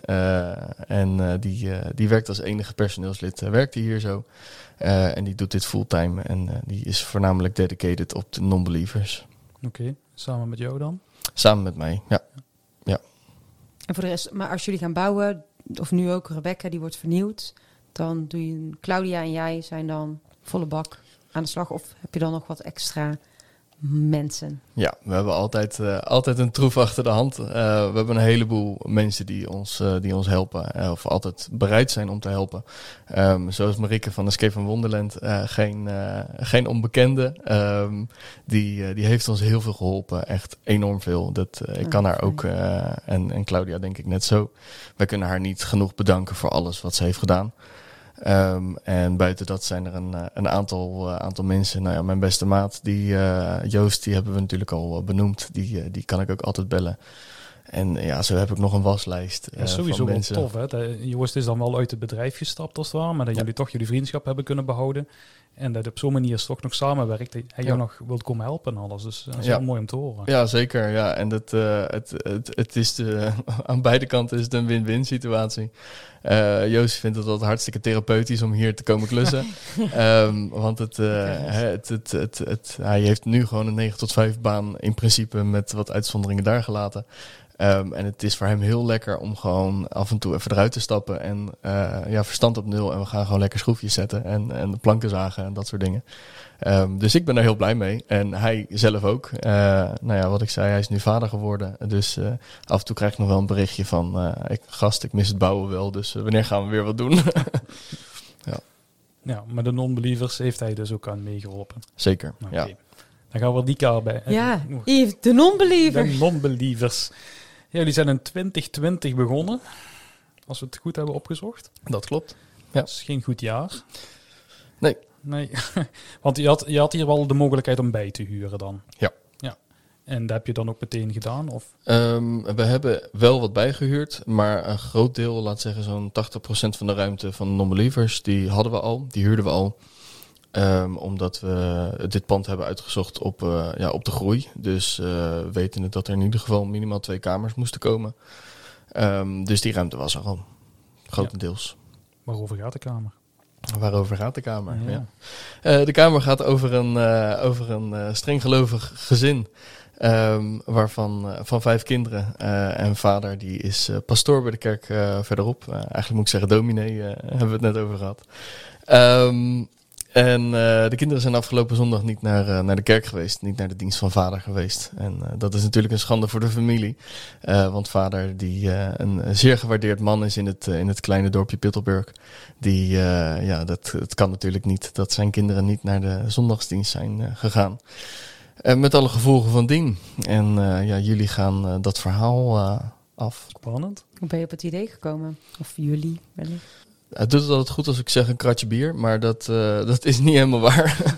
Die werkt als enige personeelslid, werkt hij hier zo. En die doet dit fulltime en die is voornamelijk dedicated op de non-believers. Oké, samen met jou dan? Samen met mij, ja. En voor de rest, maar als jullie gaan bouwen, of nu ook Rebecca, die wordt vernieuwd, dan doe je Claudia en jij zijn dan volle bak aan de slag, of heb je dan nog wat extra mensen? Ja, we hebben altijd een troef achter de hand. We hebben een heleboel mensen die ons helpen, of altijd bereid zijn om te helpen. Zoals Marieke van Escape from Wonderland, geen onbekende. Die heeft ons heel veel geholpen, echt enorm veel. Ik kan haar ook, en Claudia denk ik net zo. Wij kunnen haar niet genoeg bedanken voor alles wat ze heeft gedaan. En buiten dat zijn er een aantal mensen. Nou ja, mijn beste maat, Joost, die hebben we natuurlijk al benoemd. Die kan ik ook altijd bellen. En ja, zo heb ik nog een waslijst. Ja, sowieso van wel mensen. tof. Hè? Joost is dan wel uit het bedrijf gestapt als het ware, maar dat jullie toch jullie vriendschap hebben kunnen behouden. En dat op zo'n manier is toch nog samenwerkt. Hij jou nog wilt komen helpen en alles. Dus dat is heel mooi om te horen. Ja, zeker. Ja. En het is aan beide kanten is het een win-win situatie. Joost vindt het altijd hartstikke therapeutisch om hier te komen klussen. Want hij heeft nu gewoon een 9 tot 5 baan in principe met wat uitzonderingen daar gelaten. En het is voor hem heel lekker om gewoon af en toe even eruit te stappen en verstand op nul. En we gaan gewoon lekker schroefjes zetten en de planken zagen en dat soort dingen. Dus ik ben er heel blij mee. En hij zelf ook. Wat ik zei, hij is nu vader geworden. Dus af en toe krijg ik nog wel een berichtje van... ik mis het bouwen wel, dus wanneer gaan we weer wat doen? Ja, maar de non-believers heeft hij dus ook aan meegeholpen. Zeker, Okay. Ja. Dan gaan we die kaart bij. Ja, Yves, de non-believer. De non-believers. Ja, jullie zijn in 2020 begonnen. Als we het goed hebben opgezocht. Dat klopt. Ja. Dat is geen goed jaar. Nee. Want je had hier wel de mogelijkheid om bij te huren dan. Ja. En dat heb je dan ook meteen gedaan? Of? We hebben wel wat bijgehuurd, maar een groot deel, laat zeggen zo'n 80% van de ruimte van de non-believers, die hadden we al, die huurden we al. Omdat we dit pand hebben uitgezocht op de groei. Dus weten dat er in ieder geval minimaal 2 kamers moesten komen. Dus die ruimte was er al, grotendeels. Ja. Waarover gaat de kamer? Waarover gaat de kamer? Ja. De kamer gaat over een strenggelovig gezin. Waarvan van 5 kinderen. En vader die is pastoor bij de kerk verderop. Eigenlijk moet ik zeggen dominee, hebben we het net over gehad. En de kinderen zijn afgelopen zondag niet naar de kerk geweest. Niet naar de dienst van vader geweest. En dat is natuurlijk een schande voor de familie. Want vader, die een zeer gewaardeerd man is in het kleine dorpje Pittelburg. Het kan natuurlijk niet dat zijn kinderen niet naar de zondagsdienst zijn gegaan. Met alle gevolgen van dien. En jullie gaan dat verhaal af. Spannend. Hoe ben je op het idee gekomen? Of jullie wellicht? Het doet het altijd goed als ik zeg een kratje bier, maar dat is niet helemaal waar.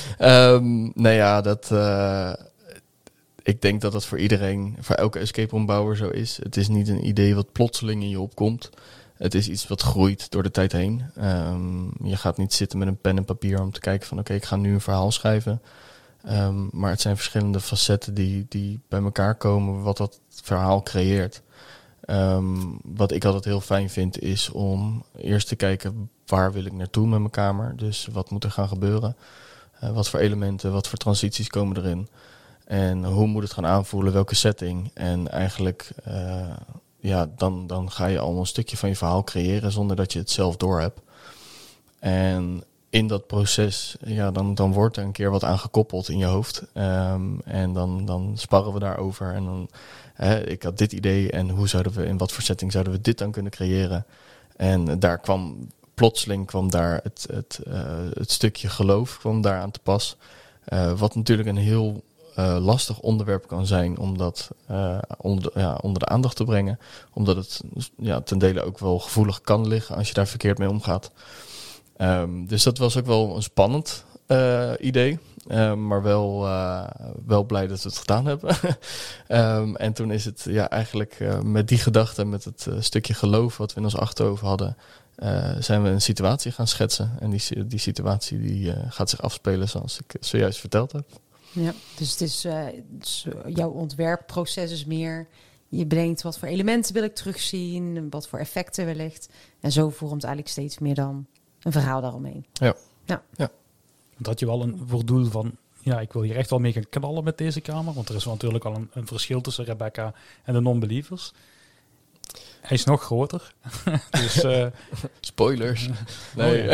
Ik denk dat dat voor iedereen, voor elke escape room bouwer zo is. Het is niet een idee wat plotseling in je opkomt. Het is iets wat groeit door de tijd heen. Je gaat niet zitten met een pen en papier om te kijken van oké, ik ga nu een verhaal schrijven. Maar het zijn verschillende facetten die bij elkaar komen wat dat verhaal creëert. Wat ik altijd heel fijn vind is om eerst te kijken waar wil ik naartoe met mijn kamer. Dus wat moet er gaan gebeuren? Wat voor elementen, wat voor transities komen erin? En hoe moet het gaan aanvoelen, welke setting? En eigenlijk, dan ga je al een stukje van je verhaal creëren zonder dat je het zelf doorhebt. En in dat proces, dan wordt er een keer wat aan gekoppeld in je hoofd. En dan sparren we daarover. En dan, ik had dit idee en in wat voor setting zouden we dit dan kunnen creëren? En daar plotseling kwam daar het stukje geloof kwam daar aan te pas. Wat natuurlijk een heel lastig onderwerp kan zijn om dat onder de aandacht te brengen. Omdat het ten dele ook wel gevoelig kan liggen als je daar verkeerd mee omgaat. Dus dat was ook wel een spannend idee. Maar wel blij dat we het gedaan hebben. En toen is het eigenlijk met die gedachte, met het stukje geloof wat we in ons achterhoofd hadden, zijn we een situatie gaan schetsen. En die situatie die gaat zich afspelen zoals ik zojuist verteld heb. Ja, dus het is jouw ontwerpproces is meer. Je brengt wat voor elementen wil ik terugzien, wat voor effecten wellicht. En zo vormt eigenlijk steeds meer dan een verhaal daaromheen. Ja. Want had je wel een doel van, ik wil hier echt wel mee gaan knallen met deze kamer. Want er is natuurlijk al een verschil tussen Rebecca en de non-believers. Hij is nog groter. Dus, spoilers. Nee.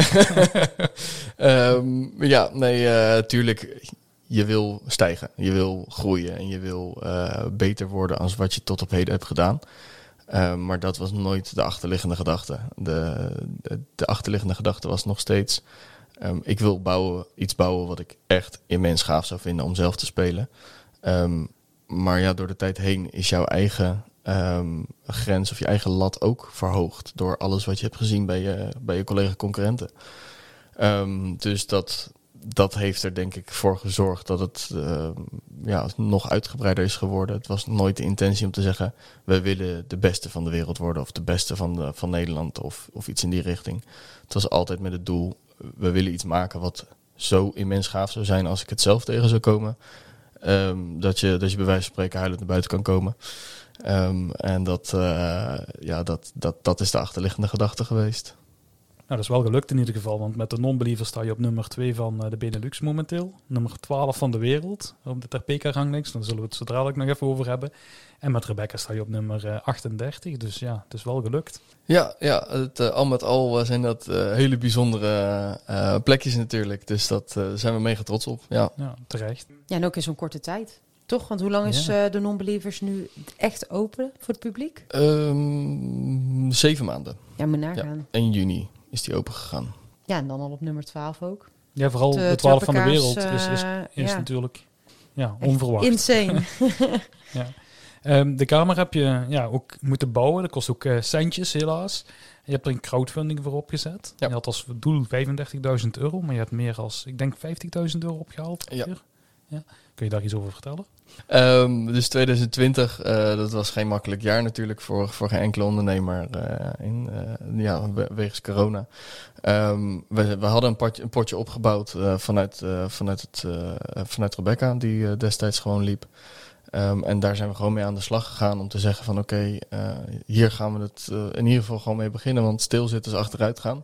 Tuurlijk. Je wil stijgen, je wil groeien en je wil beter worden als wat je tot op heden hebt gedaan. Maar dat was nooit de achterliggende gedachte. De achterliggende gedachte was nog steeds, ik wil iets bouwen wat ik echt immens gaaf zou vinden om zelf te spelen. Maar door de tijd heen is jouw eigen grens of je eigen lat ook verhoogd door alles wat je hebt gezien bij je collega-concurrenten. Dus dat heeft er denk ik voor gezorgd dat het nog uitgebreider is geworden. Het was nooit de intentie om te zeggen, we willen de beste van de wereld worden of de beste van Nederland of iets in die richting. Het was altijd met het doel, we willen iets maken wat zo immens gaaf zou zijn als ik het zelf tegen zou komen. Dat je bij wijze van spreken huilend naar buiten kan komen. En dat is de achterliggende gedachte geweest. Nou, dat is wel gelukt in ieder geval, want met de non-believer sta je op nummer 2 van de Benelux momenteel. Nummer 12 van de wereld op de Terpeka-ranglijst. Daar zullen we het zo dadelijk nog even over hebben. En met Rebecca sta je op nummer 38, dus ja, het is wel gelukt. Ja, al met al zijn dat hele bijzondere plekjes natuurlijk. Dus daar zijn we mega trots op. Ja, terecht. Ja, en ook in zo'n korte tijd. Toch? Want hoe lang is de non-believers nu echt open voor het publiek? 7 maanden. Ja, moet nagaan. Ja, 1 juni is die open gegaan. Ja, en dan al op nummer 12 ook. Ja, vooral de 12 van de wereld is ja. natuurlijk onverwacht. Insane. De kamer heb je ook moeten bouwen. Dat kost ook centjes helaas. Je hebt er een crowdfunding voor opgezet. Ja. Je had als doel €35.000, maar je hebt meer als, ik denk, €50.000 opgehaald. Ja. Ja. Kun je daar iets over vertellen? Dus 2020, dat was geen makkelijk jaar natuurlijk voor geen enkele ondernemer wegens corona. We hadden een potje opgebouwd vanuit Rebecca, die destijds gewoon liep. En daar zijn we gewoon mee aan de slag gegaan om te zeggen van oké, hier gaan we het in ieder geval gewoon mee beginnen, want stilzitten is achteruit gaan.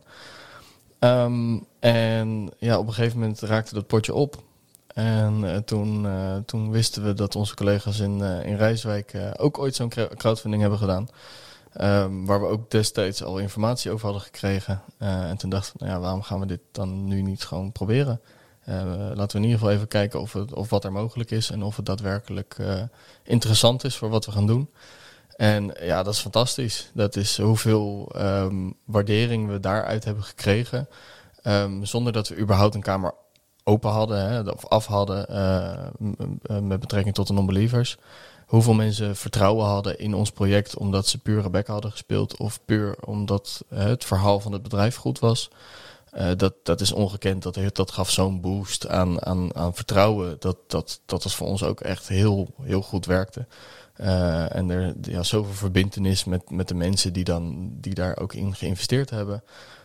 En op een gegeven moment raakte dat potje op. En toen wisten we dat onze collega's in Rijswijk ook ooit zo'n crowdfunding hebben gedaan. Waar we ook destijds al informatie over hadden gekregen. En toen dachten we, waarom gaan we dit dan nu niet gewoon proberen? Laten we in ieder geval even kijken of wat er mogelijk is en of het daadwerkelijk interessant is voor wat we gaan doen. En ja, dat is fantastisch. Dat is hoeveel waardering we daaruit hebben gekregen. Zonder dat we überhaupt een kamer open hadden of af hadden met betrekking tot de non-believers. Hoeveel mensen vertrouwen hadden in ons project omdat ze puur Rebecca hadden gespeeld of puur omdat het verhaal van het bedrijf goed was. Dat is ongekend. Dat gaf zo'n boost aan vertrouwen dat het voor ons ook echt heel, heel goed werkte. En er zoveel verbintenis met de mensen die daar ook in geïnvesteerd hebben.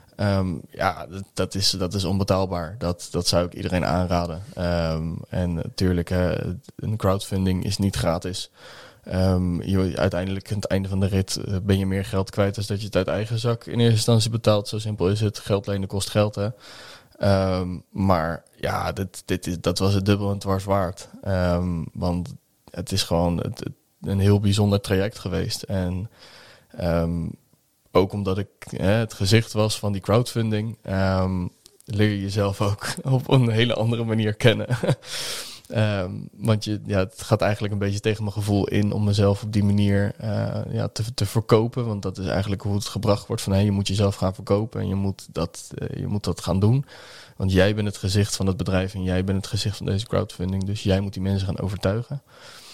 Dat is onbetaalbaar. Dat zou ik iedereen aanraden. En natuurlijk, een crowdfunding is niet gratis. Uiteindelijk aan het einde van de rit ben je meer geld kwijt dan dat je het uit eigen zak in eerste instantie betaalt. Zo simpel is het. Geld lenen kost geld, hè. Maar ja, dat was het dubbel en dwars waard. Want het is gewoon een heel bijzonder traject geweest. En ook omdat ik het gezicht was van die crowdfunding, leer je jezelf ook op een hele andere manier kennen. Want het gaat eigenlijk een beetje tegen mijn gevoel in om mezelf op die manier te verkopen. Want dat is eigenlijk hoe het gebracht wordt van je moet jezelf gaan verkopen en je moet dat gaan doen. Want jij bent het gezicht van het bedrijf en jij bent het gezicht van deze crowdfunding. Dus jij moet die mensen gaan overtuigen.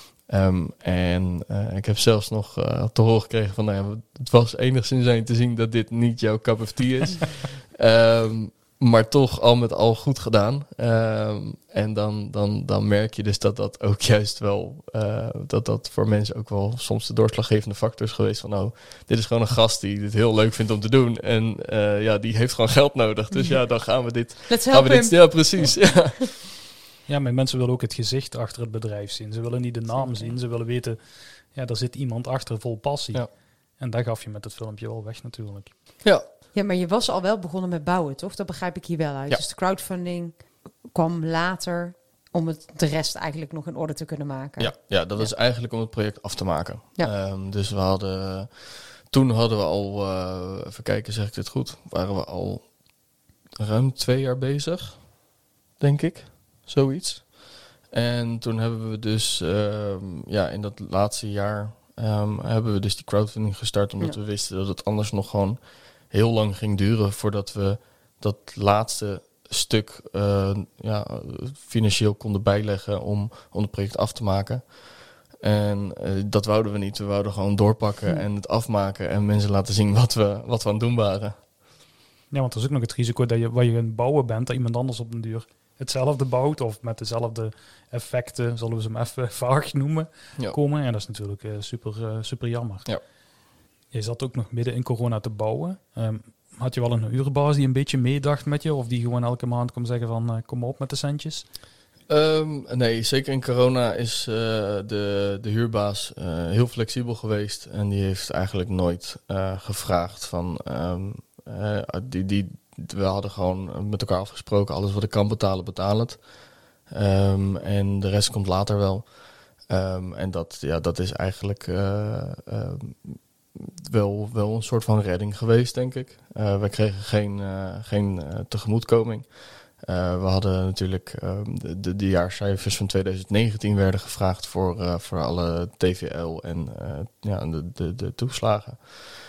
Ik heb zelfs nog te horen gekregen van het was enigszins te zien dat dit niet jouw cup of tea is. Maar toch al met al goed gedaan. En dan merk je dus dat ook juist wel dat voor mensen ook wel soms de doorslaggevende factor is geweest van dit is gewoon een gast die dit heel leuk vindt om te doen. En die heeft gewoon geld nodig. Dus dan gaan we dit. Let's help him. Ja, precies. Ja. Ja, maar mensen willen ook het gezicht achter het bedrijf zien. Ze willen niet de naam zien. Ze willen weten, er zit iemand achter vol passie. Ja. En dat gaf je met het filmpje wel weg natuurlijk. Ja. Ja, maar je was al wel begonnen met bouwen, toch? Dat begrijp ik hier wel uit. Ja. Dus de crowdfunding kwam later om de rest eigenlijk nog in orde te kunnen maken. Ja, dat is eigenlijk om het project af te maken. Ja. Dus toen hadden we al, even kijken, zeg ik dit goed? Waren we al ruim 2 jaar bezig, denk ik. Zoiets. En toen hebben we dus in dat laatste jaar hebben we dus die crowdfunding gestart, omdat we wisten dat het anders nog gewoon heel lang ging duren voordat we dat laatste stuk financieel konden bijleggen om het project af te maken. En dat wouden we niet. We wouden gewoon doorpakken en het afmaken en mensen laten zien wat we aan het doen waren. Ja, want er is ook nog het risico dat waar je aan het bouwen bent, dat iemand anders op den duur hetzelfde bouwt of met dezelfde effecten, zullen we ze hem even vaag noemen, komen. En dat is natuurlijk super jammer. Ja. Je zat ook nog midden in corona te bouwen. had je wel een huurbaas die een beetje meedacht met je? Of die gewoon elke maand kwam zeggen van kom op met de centjes? Nee, zeker in corona is de huurbaas heel flexibel geweest. En die heeft eigenlijk nooit gevraagd van... we hadden gewoon met elkaar afgesproken, alles wat ik kan betalen, betaal het. En de rest komt later wel. En dat is eigenlijk wel een soort van redding geweest, denk ik. We kregen geen tegemoetkoming. We hadden natuurlijk de jaarcijfers van 2019 werden gevraagd voor alle TVL en de toeslagen.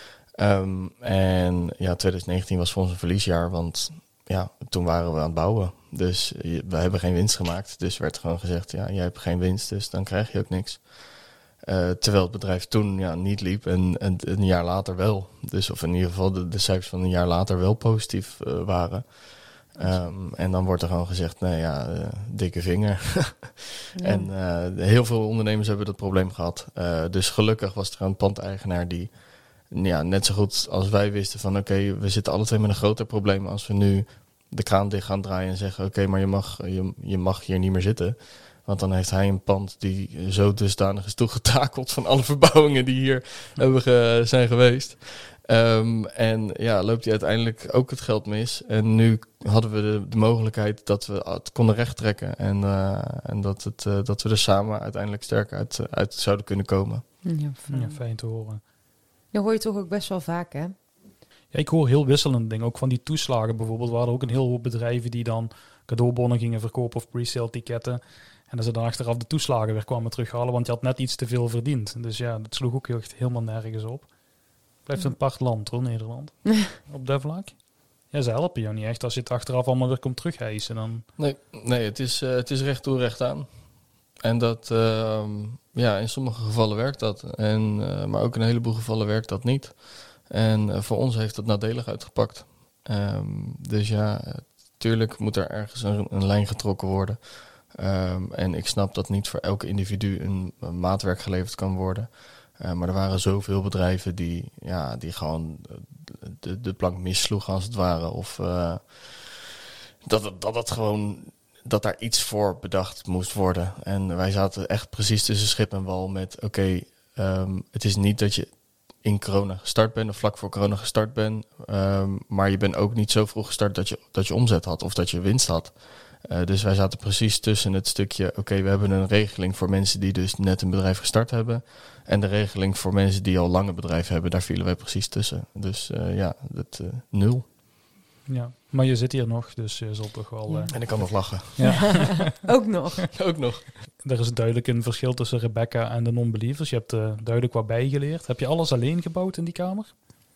En 2019 was voor ons een verliesjaar, want toen waren we aan het bouwen. Dus we hebben geen winst gemaakt. Dus werd gewoon gezegd, jij hebt geen winst, dus dan krijg je ook niks. Terwijl het bedrijf toen niet liep en een jaar later wel. Dus of in ieder geval de cijfers van een jaar later wel positief waren. En dan wordt er gewoon gezegd, dikke vinger. Ja. En heel veel ondernemers hebben dat probleem gehad. Dus gelukkig was er een pandeigenaar die net zo goed als wij wisten van oké, we zitten alle twee met een groter probleem als we nu de kraan dicht gaan draaien en zeggen oké, maar je mag hier niet meer zitten. Want dan heeft hij een pand die zo dusdanig is toegetakeld van alle verbouwingen die hier zijn geweest. Loopt hij uiteindelijk ook het geld mis. En nu hadden we de mogelijkheid dat we het konden rechttrekken. En dat we er samen uiteindelijk sterker uit zouden kunnen komen. Ja, fijn te horen. Dat hoor je toch ook best wel vaak, hè? Ja, ik hoor heel wisselende dingen. Ook van die toeslagen bijvoorbeeld. We hadden ook een heel hoop bedrijven die dan cadeaubonnen gingen verkopen of pre-sale ticketten. En dat ze dan achteraf de toeslagen weer kwamen terughalen, want je had net iets te veel verdiend. Dus dat sloeg ook echt helemaal nergens op. Blijft een apart land hoor, Nederland. Op dat vlak. Ja, ze helpen jou niet echt als je het achteraf allemaal weer komt terughijsen. Dan... Nee, het is recht toe, recht aan. En dat, in sommige gevallen werkt dat. Maar ook in een heleboel gevallen werkt dat niet. En voor ons heeft dat nadelig uitgepakt. Dus tuurlijk moet er ergens een lijn getrokken worden. En ik snap dat niet voor elke individu een maatwerk geleverd kan worden. Maar er waren zoveel bedrijven die gewoon de plank missloegen als het ware. Of dat daar iets voor bedacht moest worden. En wij zaten echt precies tussen schip en wal met het is niet dat je in corona gestart bent of vlak voor corona gestart bent. Maar je bent ook niet zo vroeg gestart dat je omzet had of dat je winst had. Dus wij zaten precies tussen het stukje, we hebben een regeling voor mensen die dus net een bedrijf gestart hebben. En de regeling voor mensen die al lang een bedrijf hebben, daar vielen wij precies tussen. Dus nul. Ja, maar je zit hier nog, dus je zult toch wel... En ik kan nog lachen. Ja. Ook nog. Er is duidelijk een verschil tussen Rebecca en de non-believers. Je hebt duidelijk wat bijgeleerd. Heb je alles alleen gebouwd in die kamer?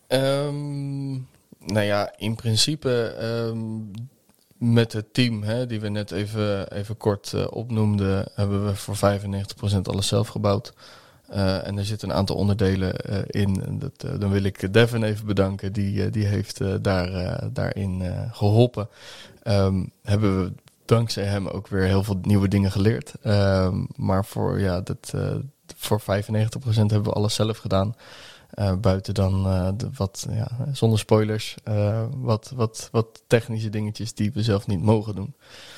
In principe... met het team, die we net even kort opnoemden, hebben we voor 95% alles zelf gebouwd. En er zitten een aantal onderdelen in. Dan wil ik Devin even bedanken. Die heeft daarin geholpen. Hebben we dankzij hem ook weer heel veel nieuwe dingen geleerd. Maar voor 95% hebben we alles zelf gedaan. Buiten dan zonder spoilers, wat technische dingetjes die we zelf niet mogen doen.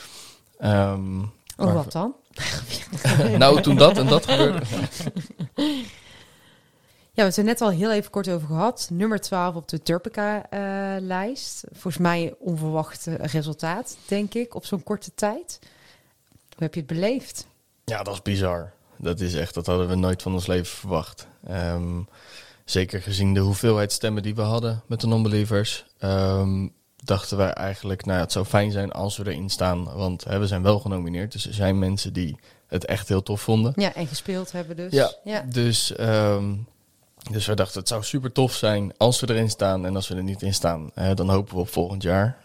Wat dan? Nou, toen dat en dat gebeurde. Ja, we hebben het er net al heel even kort over gehad. Nummer 12 op de Turpica-lijst. Volgens mij onverwacht resultaat, denk ik, op zo'n korte tijd. Hoe heb je het beleefd? Ja, dat is bizar. Dat hadden we nooit van ons leven verwacht. Zeker gezien de hoeveelheid stemmen die we hadden met de non-believers, dachten wij eigenlijk, het zou fijn zijn als we erin staan. Want we zijn wel genomineerd, dus er zijn mensen die het echt heel tof vonden. Ja, en gespeeld hebben dus. Ja. Dus we dachten, het zou super tof zijn als we erin staan. En als we er niet in staan, dan hopen we op volgend jaar.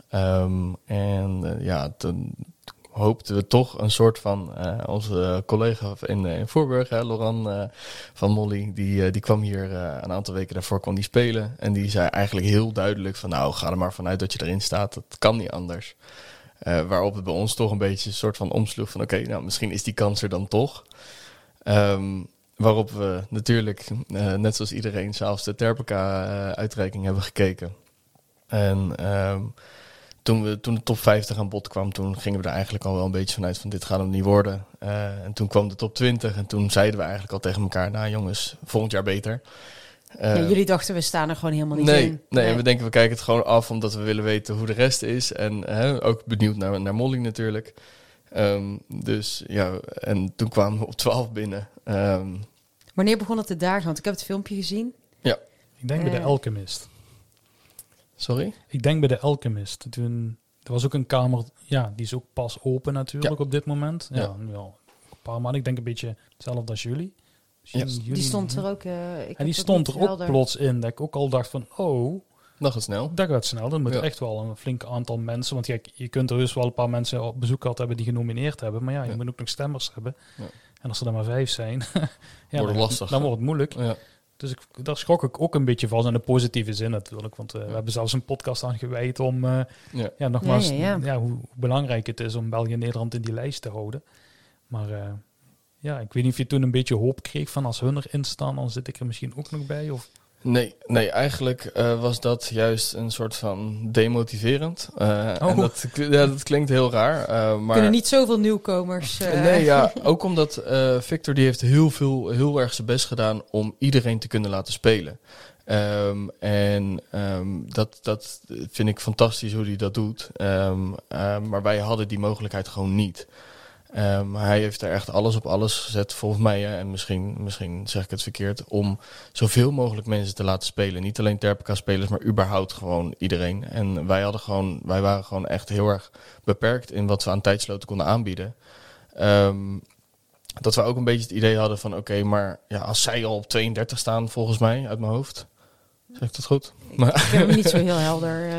Toen hoopten we toch een soort van... onze collega in Voorburg, Laurent van Molly... die kwam hier een aantal weken daarvoor kwam die spelen. En die zei eigenlijk heel duidelijk van... ga er maar vanuit dat je erin staat. Dat kan niet anders. Waarop het bij ons toch een beetje een soort van omsloeg van... misschien is die kans er dan toch. Waarop we natuurlijk, net zoals iedereen... s'avonds de Turpica-uitreiking hebben gekeken. En toen de top 50 aan bod kwam, toen gingen we er eigenlijk al wel een beetje vanuit van dit gaat hem niet worden. En toen kwam de top 20 en toen zeiden we eigenlijk al tegen elkaar, nou jongens, volgend jaar beter. Jullie dachten, we staan er gewoon helemaal niet in. Nee, en we denken, we kijken het gewoon af omdat we willen weten hoe de rest is. En ook benieuwd naar Molly natuurlijk. Dus ja, en toen kwamen we op 12 binnen. Wanneer begon het te dagen? Want ik heb het filmpje gezien. Ja. Ik denk bij de Alchemist. Sorry? Ik denk bij de Alchemist. Toen, er was ook een kamer, ja, die is ook pas open natuurlijk op dit moment. Ja, een paar maanden. Ik denk een beetje hetzelfde als jullie. Die stond er ook... en die stond er ook plots in. Dat ik ook al dacht van, dat gaat snel. Dat gaat snel. Dan moet echt wel een flink aantal mensen. Want je kunt er dus wel een paar mensen op bezoek gehad hebben die genomineerd hebben. Maar je moet ook nog stemmers hebben. Ja. En als er dan maar 5 zijn, wordt het lastig. Dan wordt het moeilijk. Ja. Dus daar schrok ik ook een beetje van. In de positieve zin natuurlijk. Want we hebben zelfs een podcast aan gewijd om nogmaals hoe belangrijk het is om België en Nederland in die lijst te houden. Maar ik weet niet of je toen een beetje hoop kreeg van als hun erin staan, dan zit ik er misschien ook nog bij. Of... Nee, eigenlijk was dat juist een soort van demotiverend. En dat klinkt heel raar. Maar kunnen niet zoveel nieuwkomers. Nee, ja, ook omdat Victor die heeft heel erg zijn best gedaan om iedereen te kunnen laten spelen. Dat vind ik fantastisch hoe hij dat doet. Maar wij hadden die mogelijkheid gewoon niet. Hij heeft er echt alles op alles gezet, volgens mij, en misschien zeg ik het verkeerd, om zoveel mogelijk mensen te laten spelen. Niet alleen Terpka-spelers, maar überhaupt gewoon iedereen. En wij waren gewoon echt heel erg beperkt in wat we aan tijdsloten konden aanbieden. Dat we ook een beetje het idee hadden van, oké, maar ja, als zij al op 32 staan, volgens mij, uit mijn hoofd. Zeg ik dat goed? Ik ben hem niet zo heel helder.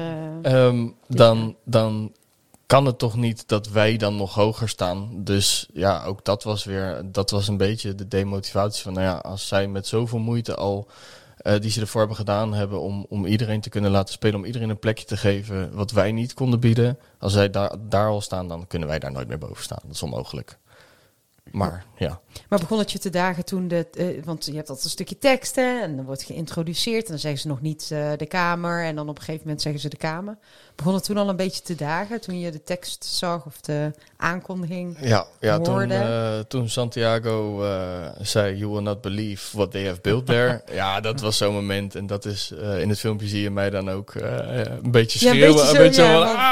Dan kan het toch niet dat wij dan nog hoger staan. Dus ja, ook dat was een beetje de demotivatie van, nou ja, als zij met zoveel moeite al die ze ervoor hebben gedaan hebben om iedereen te kunnen laten spelen, om iedereen een plekje te geven wat wij niet konden bieden. Als zij daar al staan, dan kunnen wij daar nooit meer boven staan. Dat is onmogelijk. Maar ja. Maar begon het je te dagen toen want je hebt altijd een stukje teksten en dan wordt geïntroduceerd en dan zeggen ze nog niet de kamer en dan op een gegeven moment zeggen ze de kamer. Begon het toen al een beetje te dagen toen je de tekst zag of de aankondiging hoorde? Toen Santiago zei you will not believe what they have built there. Ja, dat was zo'n moment en dat is in het filmpje zie je mij dan ook een beetje schreeuwen. Een beetje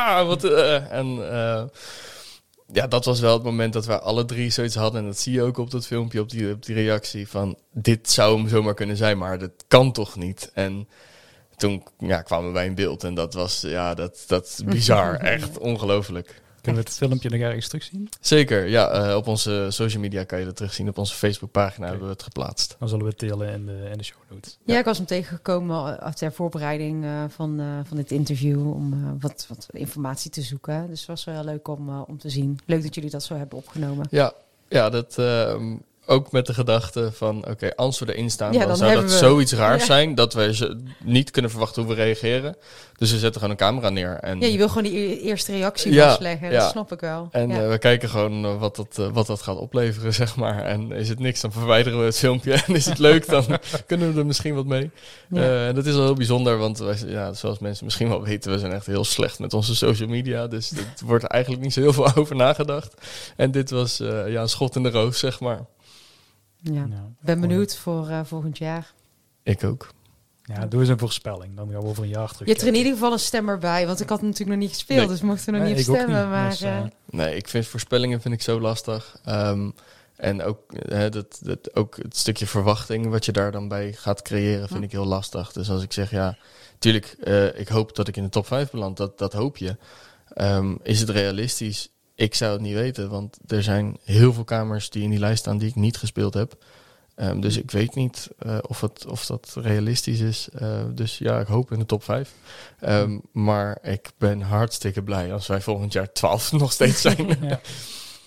zo ja, dat was wel het moment dat we alle drie zoiets hadden. En dat zie je ook op dat filmpje, op die reactie van dit zou hem zomaar kunnen zijn, maar dat kan toch niet. En toen kwamen wij in beeld en dat was dat is bizar, echt ongelooflijk. Kunnen we het filmpje nog ergens terugzien? Zeker, ja. Op onze social media kan je dat terugzien. Op onze Facebookpagina hebben we het geplaatst. Dan zullen we het delen in de show notes. Ja, ik was hem tegengekomen ter voorbereiding van dit interview om wat informatie te zoeken. Dus het was wel heel leuk om te zien. Leuk dat jullie dat zo hebben opgenomen. Ja, dat ook met de gedachte van, oké, als we erin staan, dan zou dat zoiets raars zijn dat we niet kunnen verwachten hoe we reageren. Dus we zetten gewoon een camera neer. En je wil gewoon die eerste reactie vastleggen, dat snap ik wel. En we kijken gewoon wat dat gaat opleveren, zeg maar. En is het niks, dan verwijderen we het filmpje. En is het leuk, dan kunnen we er misschien wat mee. En dat is wel heel bijzonder, want zoals mensen misschien wel weten, we zijn echt heel slecht met onze social media. Dus er wordt eigenlijk niet zo heel veel over nagedacht. En dit was een schot in de roos, zeg maar. Ja, ben benieuwd voor volgend jaar. Ik ook. Ja, doe eens een voorspelling. Dan gaan we over een jaar terug. Je hebt er in ieder geval een stemmer bij. Want ik had natuurlijk nog niet gespeeld. Dus mochten we nog niet op stemmen. Niet, maar, dus, nee, ik vind voorspellingen zo lastig. En ook, ook het stukje verwachting wat je daar dan bij gaat creëren vind ik heel lastig. Dus als ik zeg, tuurlijk, ik hoop dat ik in de top 5 beland. Dat hoop je. Is het realistisch? Ik zou het niet weten, want er zijn heel veel kamers die in die lijst staan die ik niet gespeeld heb. Dus ik weet niet of dat realistisch is. Dus ja, ik hoop in de top 5. Maar ik ben hartstikke blij als wij volgend jaar 12 nog steeds zijn.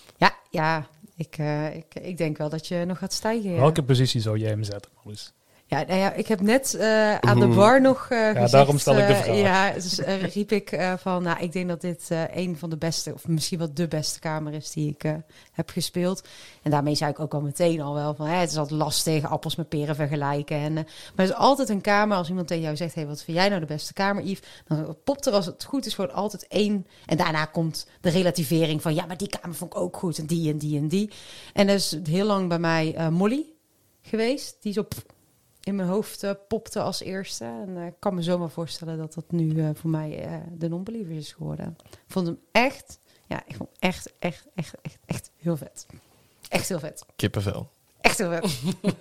Ik denk wel dat je nog gaat stijgen. Ja. Welke positie zou jij hem zetten, Marlies? Ja, nou ja, ik heb net aan de bar nog gezegd... daarom stel ik de vraag. Ja, dus riep ik van... Nou, ik denk dat dit een van de beste... of misschien wel de beste kamer is die ik heb gespeeld. En daarmee zei ik ook al meteen al wel van... het is altijd lastig, appels met peren vergelijken. En, maar het is altijd een kamer... als iemand tegen jou zegt... hey, wat vind jij nou de beste kamer, Yves? Dan popt er, als het goed is, gewoon altijd één. En daarna komt de relativering van... ja, maar die kamer vond ik ook goed. En die en die en die. En dat is heel lang bij mij Molly geweest. Die zo... in mijn hoofd popte als eerste. En ik kan me zomaar voorstellen dat dat nu voor mij de Non-Believers is geworden. Ik vond hem echt... Ja, ik vond hem echt heel vet. Echt heel vet. Kippenvel. Echt heel vet.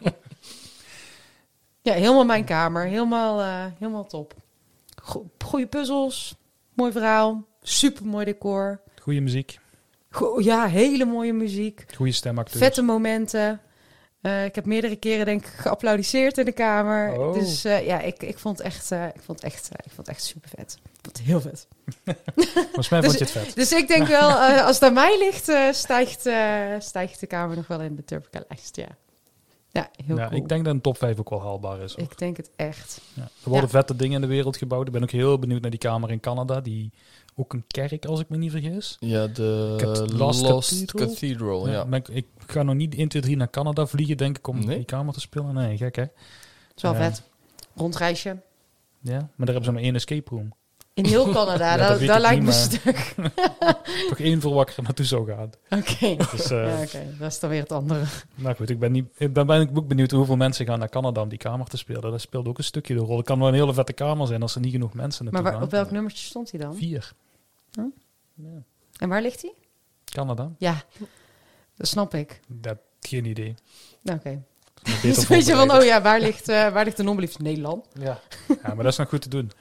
Ja, helemaal mijn kamer. Helemaal top. Goeie puzzels. Mooi verhaal. Super mooi decor. Goeie muziek. Ja, hele mooie muziek. Goeie stemacteurs. Vette momenten. Ik heb meerdere keren denk ik geapplaudisseerd in de kamer. Oh. Dus ik vond het echt super vet. Ik vond het heel vet. Volgens mij vond je het vet. Dus ik denk wel, als het aan mij ligt, stijgt de kamer nog wel in de Turbica-lijst. Ja, heel cool. Ik denk dat een top 5 ook wel haalbaar is. Hoor. Ik denk het echt. Ja. Er worden vette dingen in de wereld gebouwd. Ik ben ook heel benieuwd naar die kamer in Canada. Die ook een kerk, als ik me niet vergis. Ja, de Lost Cathedral. Ja. Ik ga nog niet 1, 2, 3 naar Canada vliegen, denk ik, om die kamer te spelen. Nee, gek hè? Het is wel vet. Rondreisje. Ja, maar daar hebben ze maar 1 escape room. In heel Canada, daar lijkt me stuk. Toch 1 voor wakker naartoe zou gaan. Oké, dus, dat is dan weer het andere. Nou goed, dan ben ik ook benieuwd hoeveel mensen gaan naar Canada om die kamer te spelen. Dat speelt ook een stukje de rol. Het kan wel een hele vette kamer zijn als er niet genoeg mensen naartoe gaan. Maar op welk nummertje stond hij dan? 4. Huh? Ja. En waar ligt hij? Canada. Ja, dat snap ik. Geen idee. Oké. Dus weet je van, waar ligt de Non-Believers? Nederland. Ja, maar dat is nog goed te doen.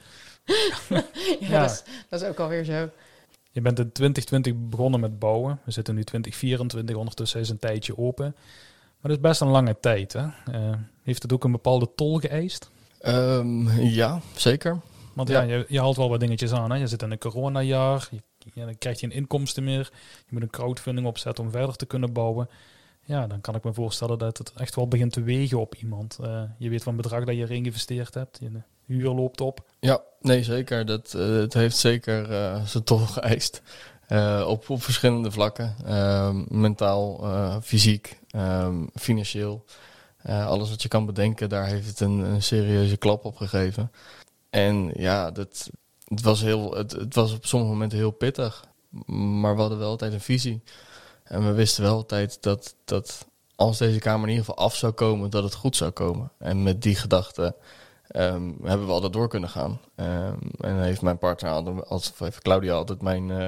Dat is ook alweer zo. Je bent in 2020 begonnen met bouwen. We zitten nu 2024, ondertussen is een tijdje open. Maar dat is best een lange tijd. Hè? Heeft het ook een bepaalde tol geëist? Ja, zeker. Want je haalt wel wat dingetjes aan. Hè? Je zit in een coronajaar. Dan krijg je geen inkomsten meer. Je moet een crowdfunding opzetten om verder te kunnen bouwen. Ja, dan kan ik me voorstellen dat het echt wel begint te wegen op iemand. Je weet van het bedrag dat je erin geïnvesteerd hebt. Je huur loopt op. Ja, nee zeker. Het heeft zeker zijn tol geëist. Op verschillende vlakken. Mentaal, fysiek, financieel. Alles wat je kan bedenken, daar heeft het een serieuze klap op gegeven. En ja, het was op sommige momenten heel pittig. Maar we hadden wel altijd een visie. En we wisten wel altijd dat als deze kamer in ieder geval af zou komen, dat het goed zou komen. En met die gedachte hebben we altijd door kunnen gaan. En heeft mijn partner, Claudia, altijd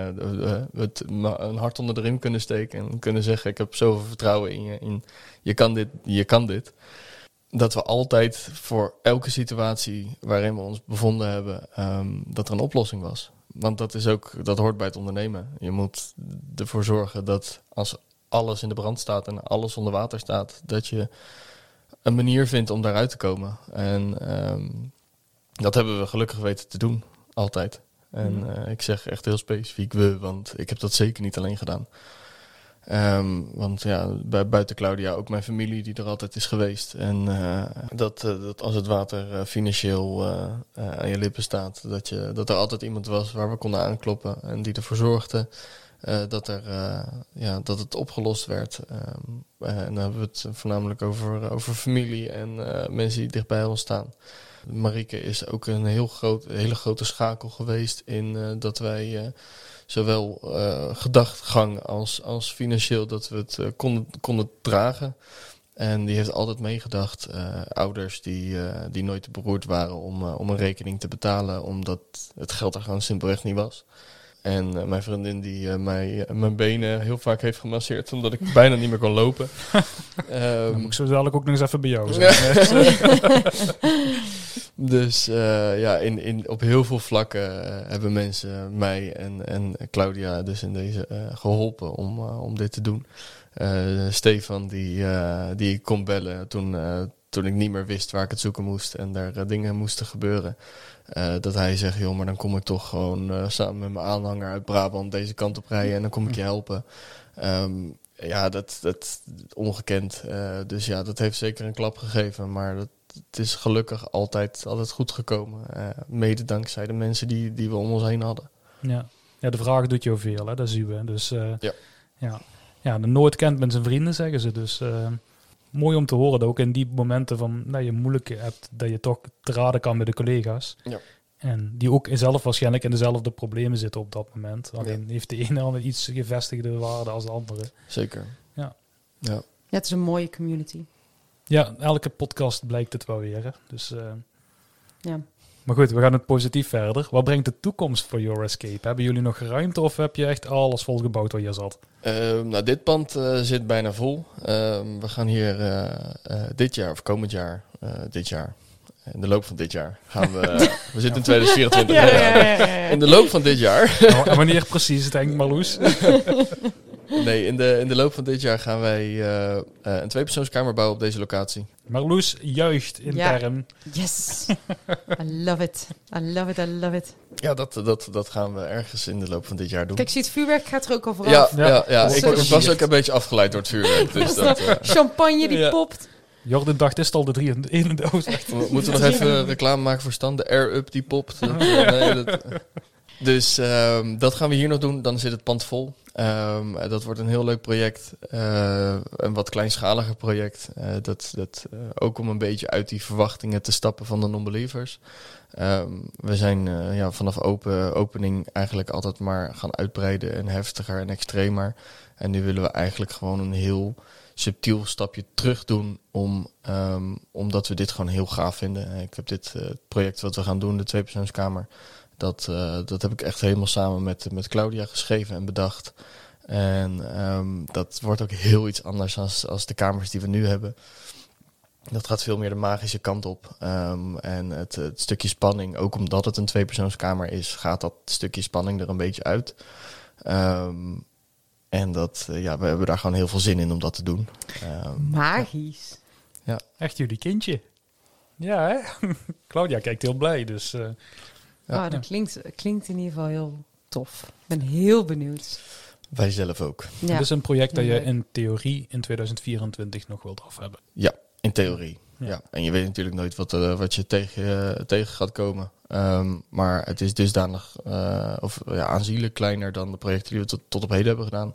een hart onder de riem kunnen steken. En kunnen zeggen, ik heb zoveel vertrouwen in je. Je kan dit. Dat we altijd voor elke situatie waarin we ons bevonden hebben, dat er een oplossing was. Want dat hoort bij het ondernemen. Je moet ervoor zorgen dat als alles in de brand staat en alles onder water staat, dat je een manier vindt om daaruit te komen. En dat hebben we gelukkig weten te doen, altijd. En ik zeg echt heel specifiek we, want ik heb dat zeker niet alleen gedaan. Want ja, buiten Claudia ook mijn familie die er altijd is geweest. En dat als het water financieel aan je lippen staat, dat er altijd iemand was waar we konden aankloppen en die ervoor zorgde dat het opgelost werd. En dan hebben we het voornamelijk over familie en mensen die dichtbij ons staan. Marieke is ook een hele grote schakel geweest in dat wij zowel gedachtgang als financieel dat we het konden dragen. En die heeft altijd meegedacht. Ouders die nooit te beroerd waren om een rekening te betalen, omdat het geld er gewoon simpelweg niet was. En mijn vriendin die mijn benen heel vaak heeft gemasseerd, omdat ik bijna niet meer kon lopen. Dan moet ik zo dadelijk ook nog eens even bij jou zijn. Dus op heel veel vlakken hebben mensen mij en Claudia dus in deze geholpen om dit te doen. Stefan die ik kon bellen toen ik niet meer wist waar ik het zoeken moest en daar dingen moesten gebeuren. Dat hij zegt, joh, maar dan kom ik toch gewoon samen met mijn aanhanger uit Brabant deze kant op rijden en dan kom ik je helpen. Ja, dat ongekend. Dus ja, dat heeft zeker een klap gegeven. Maar het is gelukkig altijd goed gekomen. Mede dankzij de mensen die we om ons heen hadden. Ja, de vraag doet jou veel, hè? Dat zien we. Dus ja, de nooit kent met zijn vrienden, zeggen ze. Dus mooi om te horen dat ook in die momenten van dat je moeilijk hebt, dat je toch te raden kan met de collega's. Ja. En die ook zelf waarschijnlijk in dezelfde problemen zitten op dat moment. Alleen heeft de ene al iets gevestigde waarde als de andere. Zeker. Ja, het is een mooie community. Ja, elke podcast blijkt het wel weer. Hè? Dus, ja. Maar goed, we gaan het positief verder. Wat brengt de toekomst voor Your Escape? Hebben jullie nog ruimte of heb je echt alles volgebouwd waar je zat? Nou, dit pand zit bijna vol. We gaan hier dit jaar of komend jaar, in de loop van dit jaar gaan we... we zitten in 2024. Ja. In de loop van dit jaar... En wanneer precies, denk Marloes? Nee, in de loop van dit jaar gaan wij een 2-persoonskamer bouwen op deze locatie. Marloes juicht intern. Yes! I love it. I love it, I love it. Ja, dat gaan we ergens in de loop van dit jaar doen. Kijk, zie het vuurwerk gaat er ook al vooraf. Ja. Ik was ook een beetje afgeleid door het vuurwerk. Dus champagne die popt. Jordan dacht, is het al de 3 in de doos? Moeten we nog even reclame maken voor Stan? De Air-Up die popt. Dus dat gaan we hier nog doen. Dan zit het pand vol. Dat wordt een heel leuk project. Een wat kleinschaliger project. Ook om een beetje uit die verwachtingen te stappen van de non-believers. We zijn vanaf opening eigenlijk altijd maar gaan uitbreiden. En heftiger en extremer. En nu willen we eigenlijk gewoon een heel subtiel stapje terug doen. Omdat we dit gewoon heel gaaf vinden. Ik heb dit project wat we gaan doen, de 2-persoonskamer. Dat heb ik echt helemaal samen met Claudia geschreven en bedacht. En dat wordt ook heel iets anders als de kamers die we nu hebben. Dat gaat veel meer de magische kant op. En het stukje spanning, ook omdat het een 2-persoonskamer is, gaat dat stukje spanning er een beetje uit. En we hebben daar gewoon heel veel zin in om dat te doen. Magisch. Ja. Echt jullie kindje. Ja, hè? Claudia kijkt heel blij, dus... dat klinkt in ieder geval heel tof. Ik ben heel benieuwd. Wij zelf ook. Ja. Het is een project dat je in theorie in 2024 nog wilt af hebben. Ja, in theorie. Ja. En je weet natuurlijk nooit wat je tegen gaat komen. Maar het is dusdanig aanzienlijk kleiner dan de projecten die we tot op heden hebben gedaan.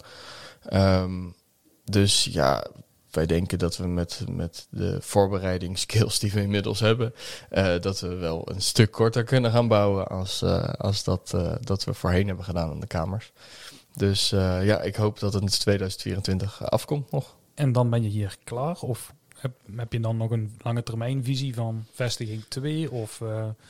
Dus ja, wij denken dat we met de voorbereidingsskills die we inmiddels hebben, dat we wel een stuk korter kunnen gaan bouwen als dat we voorheen hebben gedaan aan de kamers. Dus ik hoop dat het in 2024 afkomt nog. En dan ben je hier klaar? Of heb je dan nog een lange termijn visie van vestiging 2? Of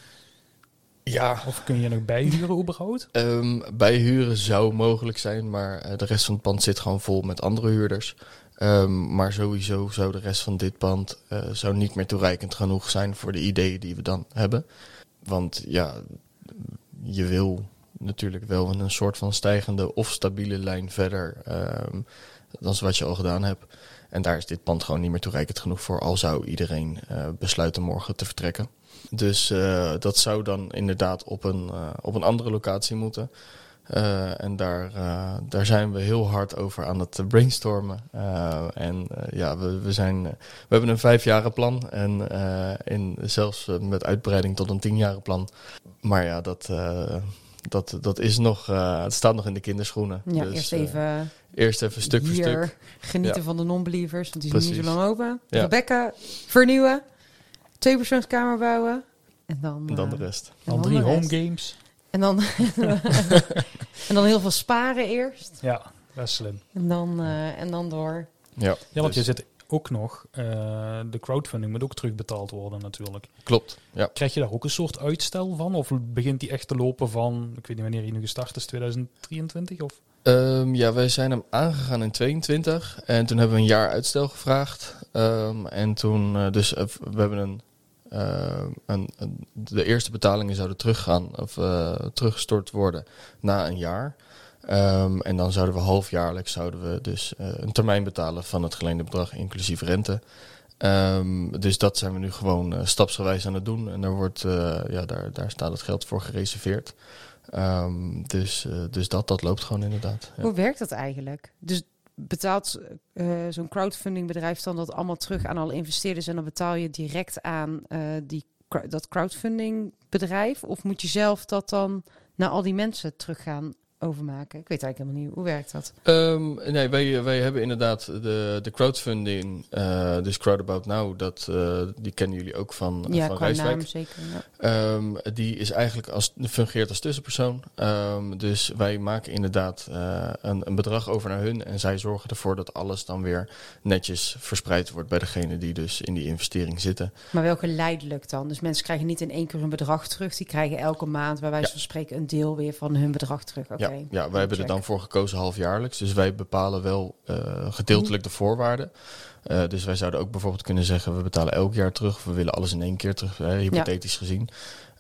kun je nog bijhuren überhaupt? Bijhuren zou mogelijk zijn, maar de rest van het pand zit gewoon vol met andere huurders. Maar sowieso zou de rest van dit pand zou niet meer toereikend genoeg zijn voor de ideeën die we dan hebben. Want ja, je wil natuurlijk wel een soort van stijgende of stabiele lijn verder dan wat je al gedaan hebt. En daar is dit pand gewoon niet meer toereikend genoeg voor, al zou iedereen besluiten morgen te vertrekken. Dus dat zou dan inderdaad op een andere locatie moeten. En daar zijn we heel hard over aan het brainstormen. We hebben een 5-jaren plan. En zelfs met uitbreiding tot een 10-jaren plan. Maar ja, dat is nog... het staat nog in de kinderschoenen. Ja, dus, eerst even stuk voor stuk. Genieten van de non-believers, want die zijn niet zo lang open. Ja. Rebecca, vernieuwen. 2-persoonskamer bouwen. En dan de rest. Dan 3 home games. En dan, en dan heel veel sparen eerst. Ja, best slim. En dan door. Ja, want je zit ook nog... de crowdfunding moet ook terugbetaald worden natuurlijk. Klopt, ja. Krijg je daar ook een soort uitstel van? Of begint die echt te lopen van... Ik weet niet wanneer hij nu gestart is, 2023? Of? Wij zijn hem aangegaan in 2022. En toen hebben we een jaar uitstel gevraagd. En toen... we hebben de eerste betalingen zouden teruggaan of teruggestort worden na een jaar. En dan zouden we halfjaarlijks een termijn betalen van het geleende bedrag inclusief rente. Dus dat zijn we nu gewoon stapsgewijs aan het doen. En daar staat het geld voor gereserveerd. Dus dat loopt gewoon inderdaad. Ja. Hoe werkt dat eigenlijk? Dus betaalt zo'n crowdfundingbedrijf dan dat allemaal terug aan alle investeerders en dan betaal je direct aan dat crowdfundingbedrijf? Of moet je zelf dat dan naar al die mensen terug gaan overmaken? Ik weet eigenlijk helemaal niet. Hoe werkt dat? Nee, wij hebben inderdaad de crowdfunding, dus Crowdabout Now, die kennen jullie ook van Rijswijk. Naam zeker. Ja. Die is eigenlijk fungeert als tussenpersoon. Dus wij maken inderdaad een bedrag over naar hun en zij zorgen ervoor dat alles dan weer netjes verspreid wordt bij degene die dus in die investering zitten. Maar wel geleidelijk dan? Dus mensen krijgen niet in één keer hun bedrag terug. Die krijgen elke maand bij wijze van spreken een deel weer van hun bedrag terug. Okay. Ja, wij hebben er dan voor gekozen halfjaarlijks. Dus wij bepalen wel gedeeltelijk de voorwaarden. Dus wij zouden ook bijvoorbeeld kunnen zeggen, we betalen elk jaar terug. Of we willen alles in één keer terug, hypothetisch gezien.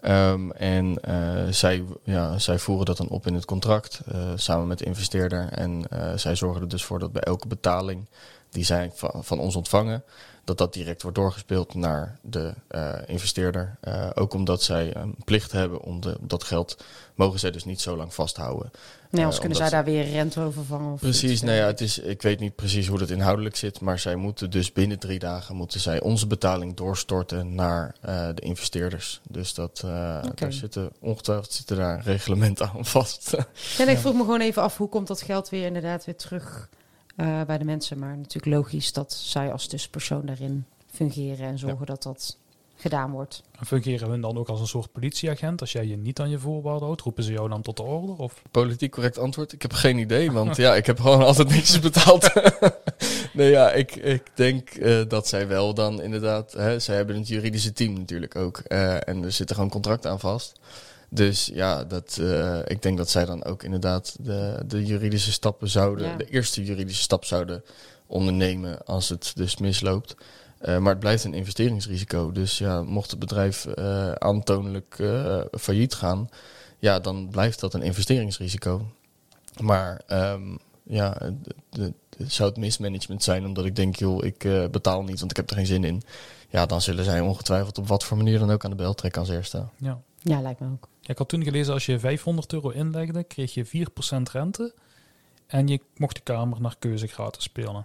Zij voeren dat dan op in het contract, samen met de investeerder. En zij zorgen er dus voor dat bij elke betaling die zij van ons ontvangen, dat direct wordt doorgespeeld naar de investeerder. Ook omdat zij een plicht hebben om dat geld, mogen zij dus niet zo lang vasthouden. Nee, anders kunnen zij daar weer rente over vangen. Precies, ik weet niet precies hoe dat inhoudelijk zit, maar zij moeten dus binnen 3 dagen onze betaling doorstorten naar de investeerders. Dus daar zitten daar reglementen aan vast. Ik vroeg me gewoon even af, hoe komt dat geld weer inderdaad weer terug bij de mensen? Maar natuurlijk logisch dat zij als tussenpersoon daarin fungeren en zorgen dat dat gedaan wordt. En fungeren hun dan ook als een soort politieagent? Als jij je niet aan je voorwaarden houdt, roepen ze jou dan tot de orde? Of? Politiek correct antwoord? Ik heb geen idee, want ik heb gewoon altijd netjes betaald. Ik denk dat zij wel dan inderdaad, zij hebben het juridische team natuurlijk ook. En er zitten gewoon contracten aan vast. Dus ik denk dat zij dan ook inderdaad de juridische stappen de eerste juridische stap zouden ondernemen als het dus misloopt. Maar het blijft een investeringsrisico. Dus mocht het bedrijf aantoonlijk failliet gaan, dan blijft dat een investeringsrisico. Maar zou het mismanagement zijn omdat ik denk, ik betaal niet, want ik heb er geen zin in. Ja, dan zullen zij ongetwijfeld op wat voor manier dan ook aan de bel trekken als eerste. Ja, lijkt me ook. Ja, ik had toen gelezen, als je €500 inlegde, kreeg je 4% rente. En je mocht de kamer naar keuze gratis spelen.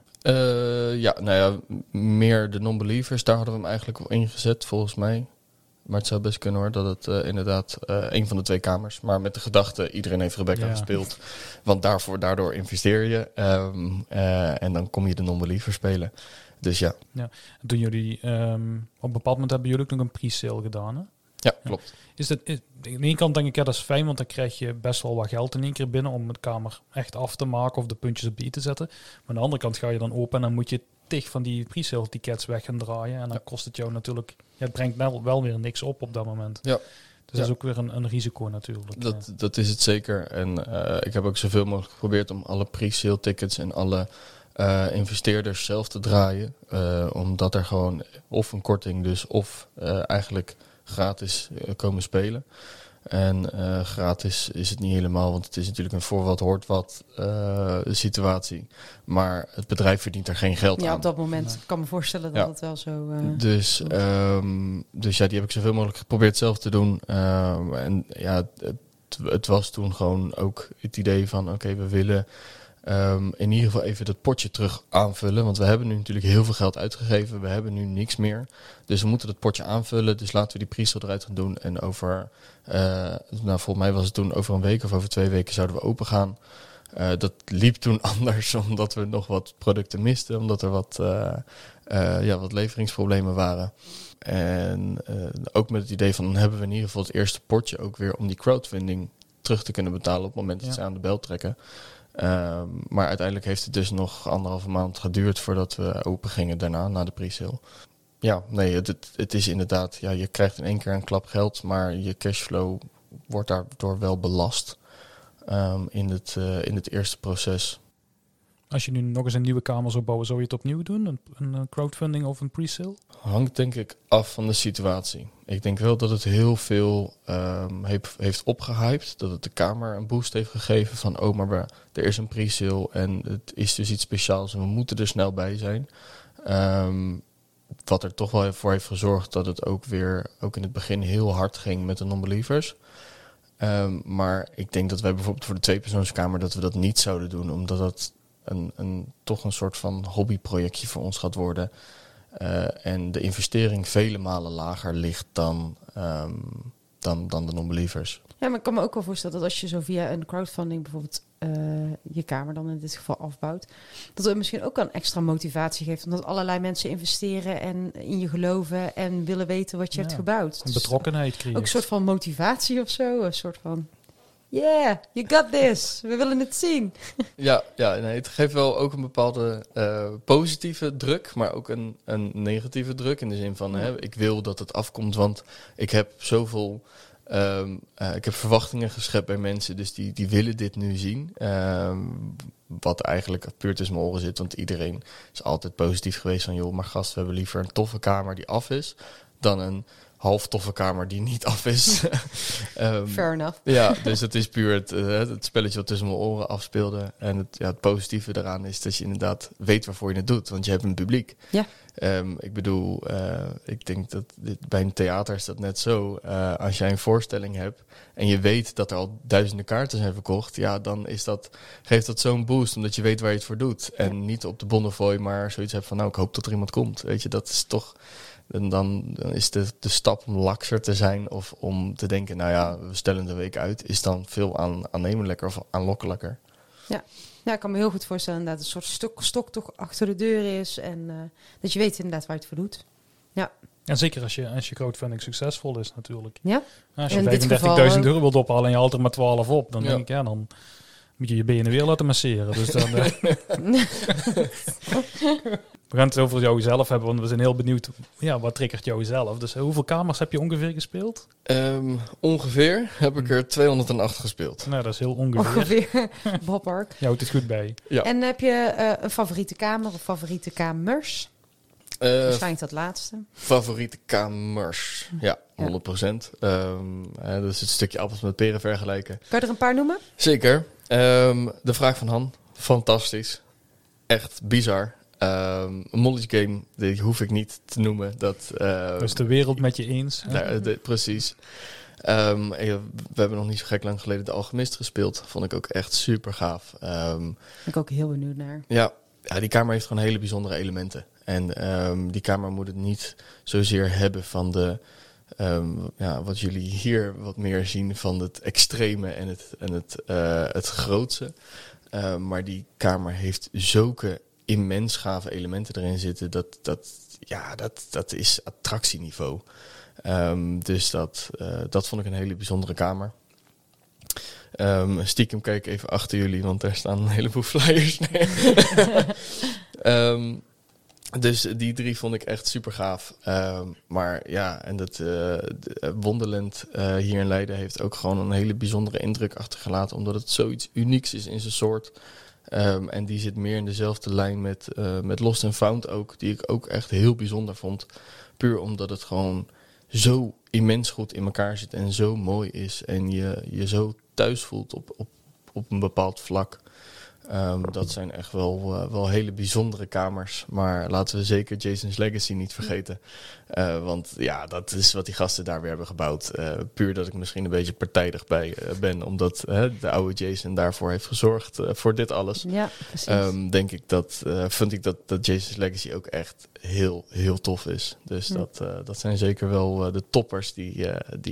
Meer de non-believers, daar hadden we hem eigenlijk op ingezet, volgens mij. Maar het zou best kunnen hoor, dat het inderdaad een van de 2 kamers. Maar met de gedachte, iedereen heeft Rebecca gespeeld. Want daardoor investeer je. En dan kom je de non-believer spelen. Dus ja. Toen jullie, op een bepaald moment hebben jullie ook nog een pre-sale gedaan, hè? Ja, klopt. Aan de ene kant denk ik, dat is fijn, want dan krijg je best wel wat geld in één keer binnen om de kamer echt af te maken of de puntjes op de i te zetten. Maar aan de andere kant ga je dan open en dan moet je tig van die pre-sale tickets weg gaan draaien. En dan kost het jou natuurlijk, het brengt wel weer niks op dat moment. Ja. Dus dat is ook weer een risico natuurlijk. Dat is het zeker. En ik heb ook zoveel mogelijk geprobeerd om alle pre-sale tickets en alle investeerders zelf te draaien. Omdat er gewoon of een korting dus of eigenlijk gratis komen spelen. En gratis is het niet helemaal, want het is natuurlijk een voor wat hoort wat situatie. Maar het bedrijf verdient er geen geld aan. Ja, op dat moment kan me voorstellen dat het wel zo... Dus die heb ik zoveel mogelijk geprobeerd zelf te doen. Het was toen gewoon ook het idee van oké, we willen in ieder geval even dat potje terug aanvullen. Want we hebben nu natuurlijk heel veel geld uitgegeven. We hebben nu niks meer. Dus we moeten dat potje aanvullen. Dus laten we die pre-sale eruit gaan doen. En over, volgens mij was het toen over een week of over 2 weken zouden we open gaan. Dat liep toen anders, omdat we nog wat producten misten. Omdat er wat leveringsproblemen waren. En ook met het idee van, dan hebben we in ieder geval het eerste potje ook weer om die crowdfunding terug te kunnen betalen op het moment dat ze aan de bel trekken. Maar uiteindelijk heeft het dus nog 1,5 maand geduurd voordat we open gingen daarna, na de pre-sale. Ja, nee, het is inderdaad, je krijgt in één keer een klap geld, maar je cashflow wordt daardoor wel belast in het eerste proces. Als je nu nog eens een nieuwe kamer zou bouwen, zou je het opnieuw doen? Een crowdfunding of een pre-sale? Hangt denk ik af van de situatie. Ik denk wel dat het heel veel heeft opgehyped. Dat het de kamer een boost heeft gegeven van maar er is een pre-sale en het is dus iets speciaals en we moeten er snel bij zijn. Wat er toch wel voor heeft gezorgd dat het ook in het begin heel hard ging met de non-believers. Maar ik denk dat wij bijvoorbeeld voor de 2-persoonskamer dat we dat niet zouden doen, omdat dat toch een soort van hobbyprojectje voor ons gaat worden. En de investering vele malen lager ligt dan de non-believers. Ja, maar ik kan me ook wel voorstellen dat als je zo via een crowdfunding bijvoorbeeld je kamer dan in dit geval afbouwt, dat het misschien ook een extra motivatie geeft. Omdat allerlei mensen investeren en in je geloven en willen weten wat je hebt gebouwd. Een betrokkenheid creëert. Ook een soort van motivatie of zo. Een soort van, yeah, you got this. We willen het zien. Ja, nee, het geeft wel ook een bepaalde positieve druk, maar ook een negatieve druk. In de zin van, ik wil dat het afkomt, want ik heb zoveel... ik heb verwachtingen geschept bij mensen, dus die willen dit nu zien. Wat eigenlijk puur tussen mijn oren zit, want iedereen is altijd positief geweest van, joh, maar gast, we hebben liever een toffe kamer die af is, dan een half toffe kamer die niet af is. Fair enough. Ja, dus het is puur het spelletje wat tussen mijn oren afspeelde. En het positieve daaraan is dat je inderdaad weet waarvoor je het doet, want je hebt een publiek. Ja. Ik bedoel, ik denk dat bij een theater is dat net zo. Als jij een voorstelling hebt en je weet dat er al duizenden kaarten zijn verkocht, ja, dan geeft dat zo'n boost, omdat je weet waar je het voor doet. En niet op de Bonnefoy, maar zoiets hebt van, nou, ik hoop dat er iemand komt. Weet je, dat is toch... En dan is de stap om lakser te zijn of om te denken, nou ja, we stellen de week uit, is dan veel aannemelijker of aanlokkelijker. Ja, ik kan me heel goed voorstellen inderdaad een soort stok toch achter de deur is en dat je weet inderdaad waar je het voor doet. Ja. En zeker als je crowdfunding succesvol is natuurlijk. Ja. Als In je dit 35.000 geval, euro wilt ophalen en je haalt er maar 12 op, dan Ja. denk ik, ja, dan moet je je benen weer laten masseren. Dus dan, we gaan het over jou zelf hebben, want we zijn heel benieuwd, ja, wat triggert jou zelf? Dus hoeveel kamers heb je ongeveer gespeeld? Ongeveer heb ik er 208 gespeeld. Nou, dat is heel ongeveer. Ongeveer. Ballpark. Je houdt het goed bij. Ja. En heb je een favoriete kamer of favoriete kamers? Waarschijnlijk dat laatste. Favoriete kamers. Ja, 100%. Dat is het stukje appels met peren vergelijken. Kan je er een paar noemen? Zeker. De vraag van Han. Fantastisch. Echt bizar. Een Molly's Game, die hoef ik niet te noemen. Dat is de wereld met je eens. Precies. We hebben nog niet zo gek lang geleden de Alchemist gespeeld. Vond ik ook echt super gaaf. Ben ik ook heel benieuwd naar. Ja, die kamer heeft gewoon hele bijzondere elementen. En die kamer moet het niet zozeer hebben van wat jullie hier wat meer zien van het extreme en het grootse. Maar die kamer heeft zulke immens gave elementen erin zitten. Dat is attractieniveau. Dus dat vond ik een hele bijzondere kamer. Stiekem kijk even achter jullie, want daar staan een heleboel flyers neer. Dus die 3 vond ik echt super gaaf. Maar ja, en dat Wonderland hier in Leiden heeft ook gewoon een hele bijzondere indruk achtergelaten, omdat het zoiets unieks is in zijn soort. En die zit meer in dezelfde lijn met Lost and Found ook, die ik ook echt heel bijzonder vond. Puur omdat het gewoon zo immens goed in elkaar zit en zo mooi is. En je zo thuis voelt op een bepaald vlak. Dat zijn echt wel hele bijzondere kamers. Maar laten we zeker Jason's Legacy niet vergeten. Want ja, dat is wat die gasten daar weer hebben gebouwd. Puur dat ik misschien een beetje partijdig bij ben. Omdat de oude Jason daarvoor heeft gezorgd voor dit alles. Ja, precies. Vind ik dat Jason's Legacy ook echt heel, heel tof is. Dus dat zijn zeker wel de toppers die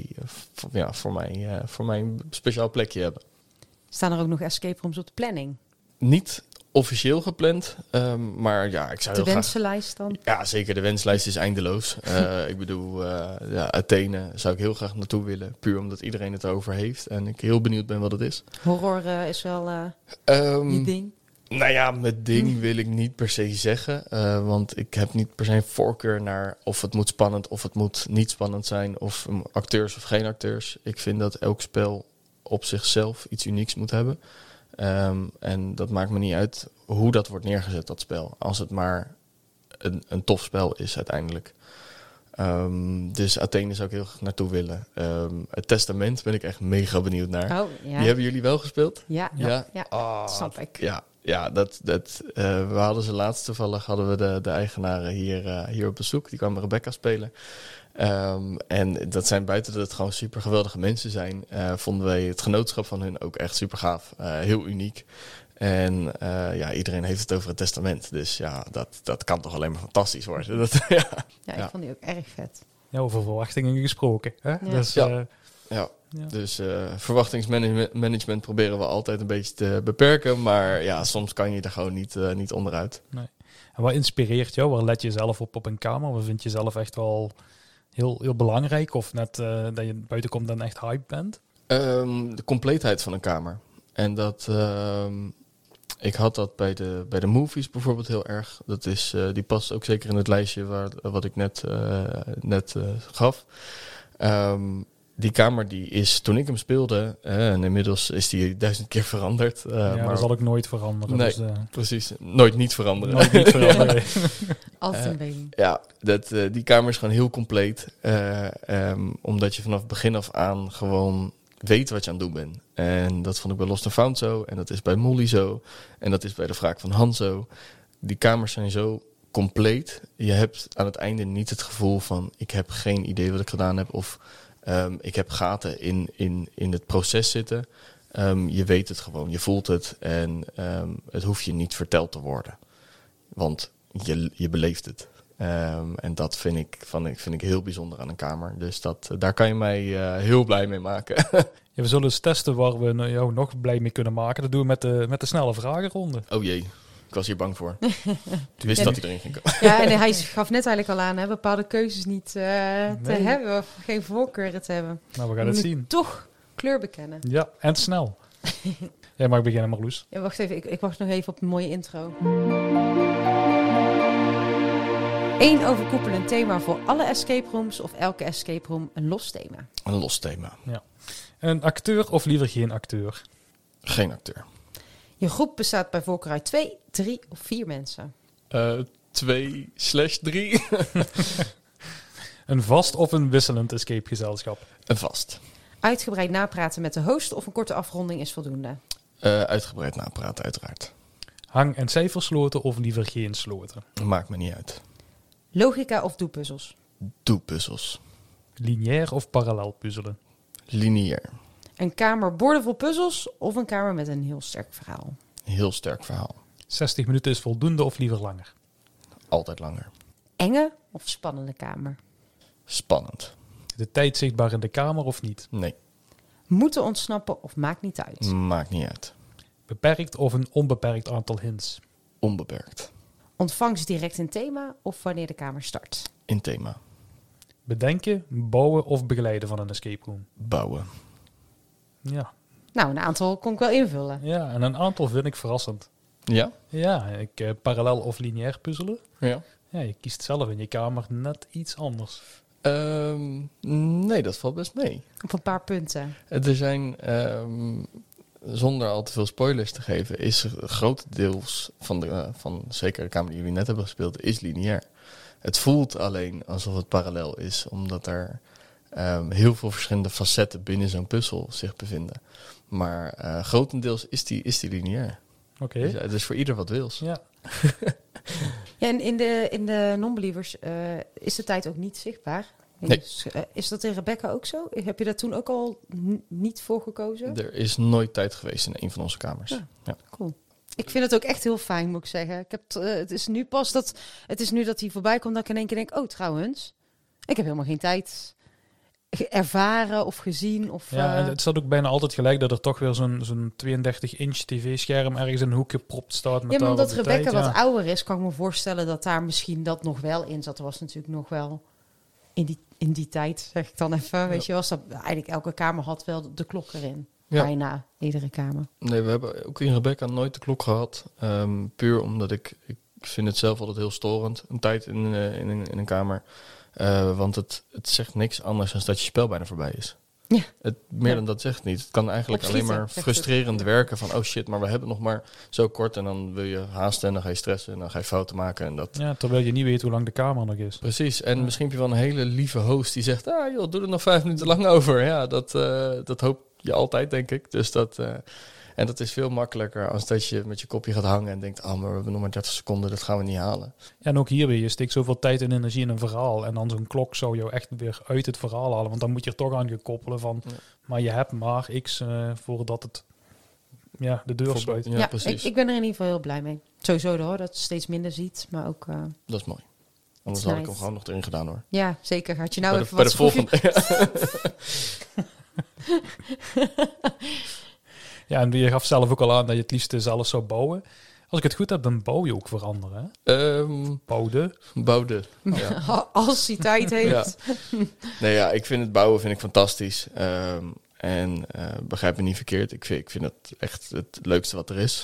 voor mij een speciaal plekje hebben. Staan er ook nog escape rooms op de planning? Niet officieel gepland, maar ja, ik zou De heel wensenlijst dan? Ja, zeker. De wenslijst is eindeloos. Ik bedoel, Athene zou ik heel graag naartoe willen. Puur omdat iedereen het over heeft. En ik heel benieuwd ben wat het is. Horror is wel je ding? Nou ja, met ding wil ik niet per se zeggen. Want ik heb niet per se een voorkeur naar of het moet spannend of het moet niet spannend zijn. Of acteurs of geen acteurs. Ik vind dat elk spel op zichzelf iets unieks moet hebben. En dat maakt me niet uit hoe dat wordt neergezet, dat spel. Als het maar een tof spel is uiteindelijk. Dus Athene zou ik heel graag naartoe willen. Het Testament ben ik echt mega benieuwd naar. Oh, ja. Die hebben jullie wel gespeeld? Ja. Snap ik. Ja, we hadden ze laatst toevallig, hadden we de eigenaren hier op bezoek. Die kwamen Rebecca spelen. En dat zijn buiten dat het gewoon super geweldige mensen zijn, vonden wij het genootschap van hun ook echt super gaaf. Heel uniek. En iedereen heeft het over het testament. Dus ja, dat kan toch alleen maar fantastisch worden. Dat, Ja, ik vond die ook erg vet. Ja, over verwachtingen gesproken. Hè? Ja. Dus, Ja. ja. Dus verwachtingsmanagement proberen we altijd een beetje te beperken. Maar ja, soms kan je er gewoon niet onderuit. En wat inspireert jou? Waar let je zelf op een kamer? Wat vind je zelf echt wel heel, heel belangrijk? Of net dat je buiten komt en echt hype bent? De compleetheid van een kamer. En dat... ik had dat bij de movies bijvoorbeeld heel erg. Dat is, die past ook zeker in het lijstje wat ik net gaf. Die kamer die is, toen ik hem speelde, en inmiddels is die 1000 keer veranderd. Maar dat zal ook nooit veranderen. Nee, dus, precies. Nooit niet veranderen. nooit niet veranderen. Altijd een beetje. Ja, die kamer is gewoon heel compleet. Omdat je vanaf het begin af aan gewoon weet wat je aan het doen bent. En dat vond ik bij Lost and Found zo. En dat is bij Molly zo. En dat is bij de wraak van Han zo. Die kamers zijn zo compleet. Je hebt aan het einde niet het gevoel van... ik heb geen idee wat ik gedaan heb. Of ik heb gaten in het proces zitten. Je weet het gewoon. Je voelt het. En het hoeft je niet verteld te worden. Want je beleeft het. En dat vind ik heel bijzonder aan een kamer. Dus daar kan je mij heel blij mee maken. Ja, we zullen eens testen waar we jou nog blij mee kunnen maken. Dat doen we met de snelle vragenronde. Oh jee, ik was hier bang voor. Ik wist dat hij erin ging komen. Ja, en hij gaf net eigenlijk al aan, bepaalde keuzes niet te hebben. Of geen voorkeuren te hebben. Nou, we gaan het zien. Toch kleur bekennen. Ja, en snel. Jij mag beginnen, Marloes. Ja, wacht even, ik wacht nog even op een mooie intro. 1 overkoepelend thema voor alle escape rooms of elke escape room een los thema. Een los thema. Ja. Een acteur of liever geen acteur? Geen acteur. Je groep bestaat bij voorkeur uit 2, 3 of 4 mensen. 2/3. Een vast of een wisselend escape gezelschap? Een vast. Uitgebreid napraten met de host of een korte afronding is voldoende. Uitgebreid napraten uiteraard. Hang- en cijfersloten of liever geen sloten? Maakt me niet uit. Logica of doepuzzels? Doe puzzels. Lineair of parallel puzzelen? Lineair. Een kamer boordevol puzzels of een kamer met een heel sterk verhaal? Heel sterk verhaal. 60 minuten is voldoende of liever langer? Altijd langer. Enge of spannende kamer? Spannend. De tijd zichtbaar in de kamer of niet? Nee, Moeten ontsnappen of maakt niet uit? maakt niet uit. Beperkt of een onbeperkt aantal hints? Onbeperkt. Ontvangst direct in thema of wanneer de kamer start? In thema. Bedenken, bouwen of begeleiden van een escape room? Bouwen. Ja. Nou, een aantal kon ik wel invullen. Ja, en een aantal vind ik verrassend. Ja? Ja, parallel of lineair puzzelen. Ja. Ja, je kiest zelf in je kamer net iets anders. Nee, dat valt best mee. Op een paar punten. Er zijn, zonder al te veel spoilers te geven, is grotendeels van zeker de kamer die jullie net hebben gespeeld, is lineair. Het voelt alleen alsof het parallel is, omdat er heel veel verschillende facetten binnen zo'n puzzel zich bevinden. Maar grotendeels is die lineair. Oké. Dus, het is voor ieder wat wils. Ja. Ja, en in de non-believers is de tijd ook niet zichtbaar. Nee. Dus, is dat in Rebecca ook zo? Heb je daar toen ook al niet voor gekozen? Er is nooit tijd geweest in een van onze kamers. Ja. Ja. Cool. Ik vind het ook echt heel fijn, moet ik zeggen. Ik heb het is nu pas dat hij voorbij komt dat ik in één keer denk, oh trouwens, ik heb helemaal geen tijd ervaren of gezien. Of, Ja, en het staat ook bijna altijd gelijk dat er toch weer zo'n 32-inch tv-scherm ergens in een hoek gepropt staat. Met ja, maar omdat daarop de Rebecca tijd, wat ouder is, kan ik me voorstellen dat daar misschien dat nog wel in zat. Er was natuurlijk nog wel in die tijd, zeg ik dan even, weet je, was dat eigenlijk elke kamer had wel de klok erin. Ja. Bijna iedere kamer. Nee, we hebben ook in Rebecca nooit de klok gehad. Puur omdat ik vind het zelf altijd heel storend, een tijd in een kamer. Want het zegt niks anders dan dat je spel bijna voorbij is. Ja. Meer dan dat zegt het niet. Het kan eigenlijk alleen maar frustrerend werken van, oh shit, maar we hebben nog maar zo kort. En dan wil je haasten en dan ga je stressen en dan ga je fouten maken. En dat... Ja, terwijl je niet weet hoe lang de kamer nog is. Precies. En misschien heb je wel een hele lieve host die zegt, joh, doe er nog 5 minuten lang over. Ja, dat hoop je altijd, denk ik. Dus en dat is veel makkelijker als dat je met je kopje gaat hangen en denkt, maar we hebben nog maar 30 seconden, dat gaan we niet halen. En ook hier weer, je steekt zoveel tijd en energie in een verhaal. En dan zo'n klok zou jou echt weer uit het verhaal halen. Want dan moet je er toch aan gekoppelen van, maar je hebt maar x voordat het de deur sluit. Ja, precies. Ik ben er in ieder geval heel blij mee. Sowieso hoor, dat je steeds minder ziet, maar ook... Dat is mooi. Anders is had ik nice. hem gewoon nog erin gedaan hoor. ja, zeker. Had je nou Bij even de wat volgende. Ja, en je gaf zelf ook al aan dat je het liefst zelf zou bouwen. Als ik het goed heb, dan bouw je ook veranderen. Hè? Bouwde. Ja. Als hij tijd heeft. Nee, ja, ik vind het bouwen fantastisch. En begrijp me niet verkeerd. Ik vind het echt het leukste wat er is.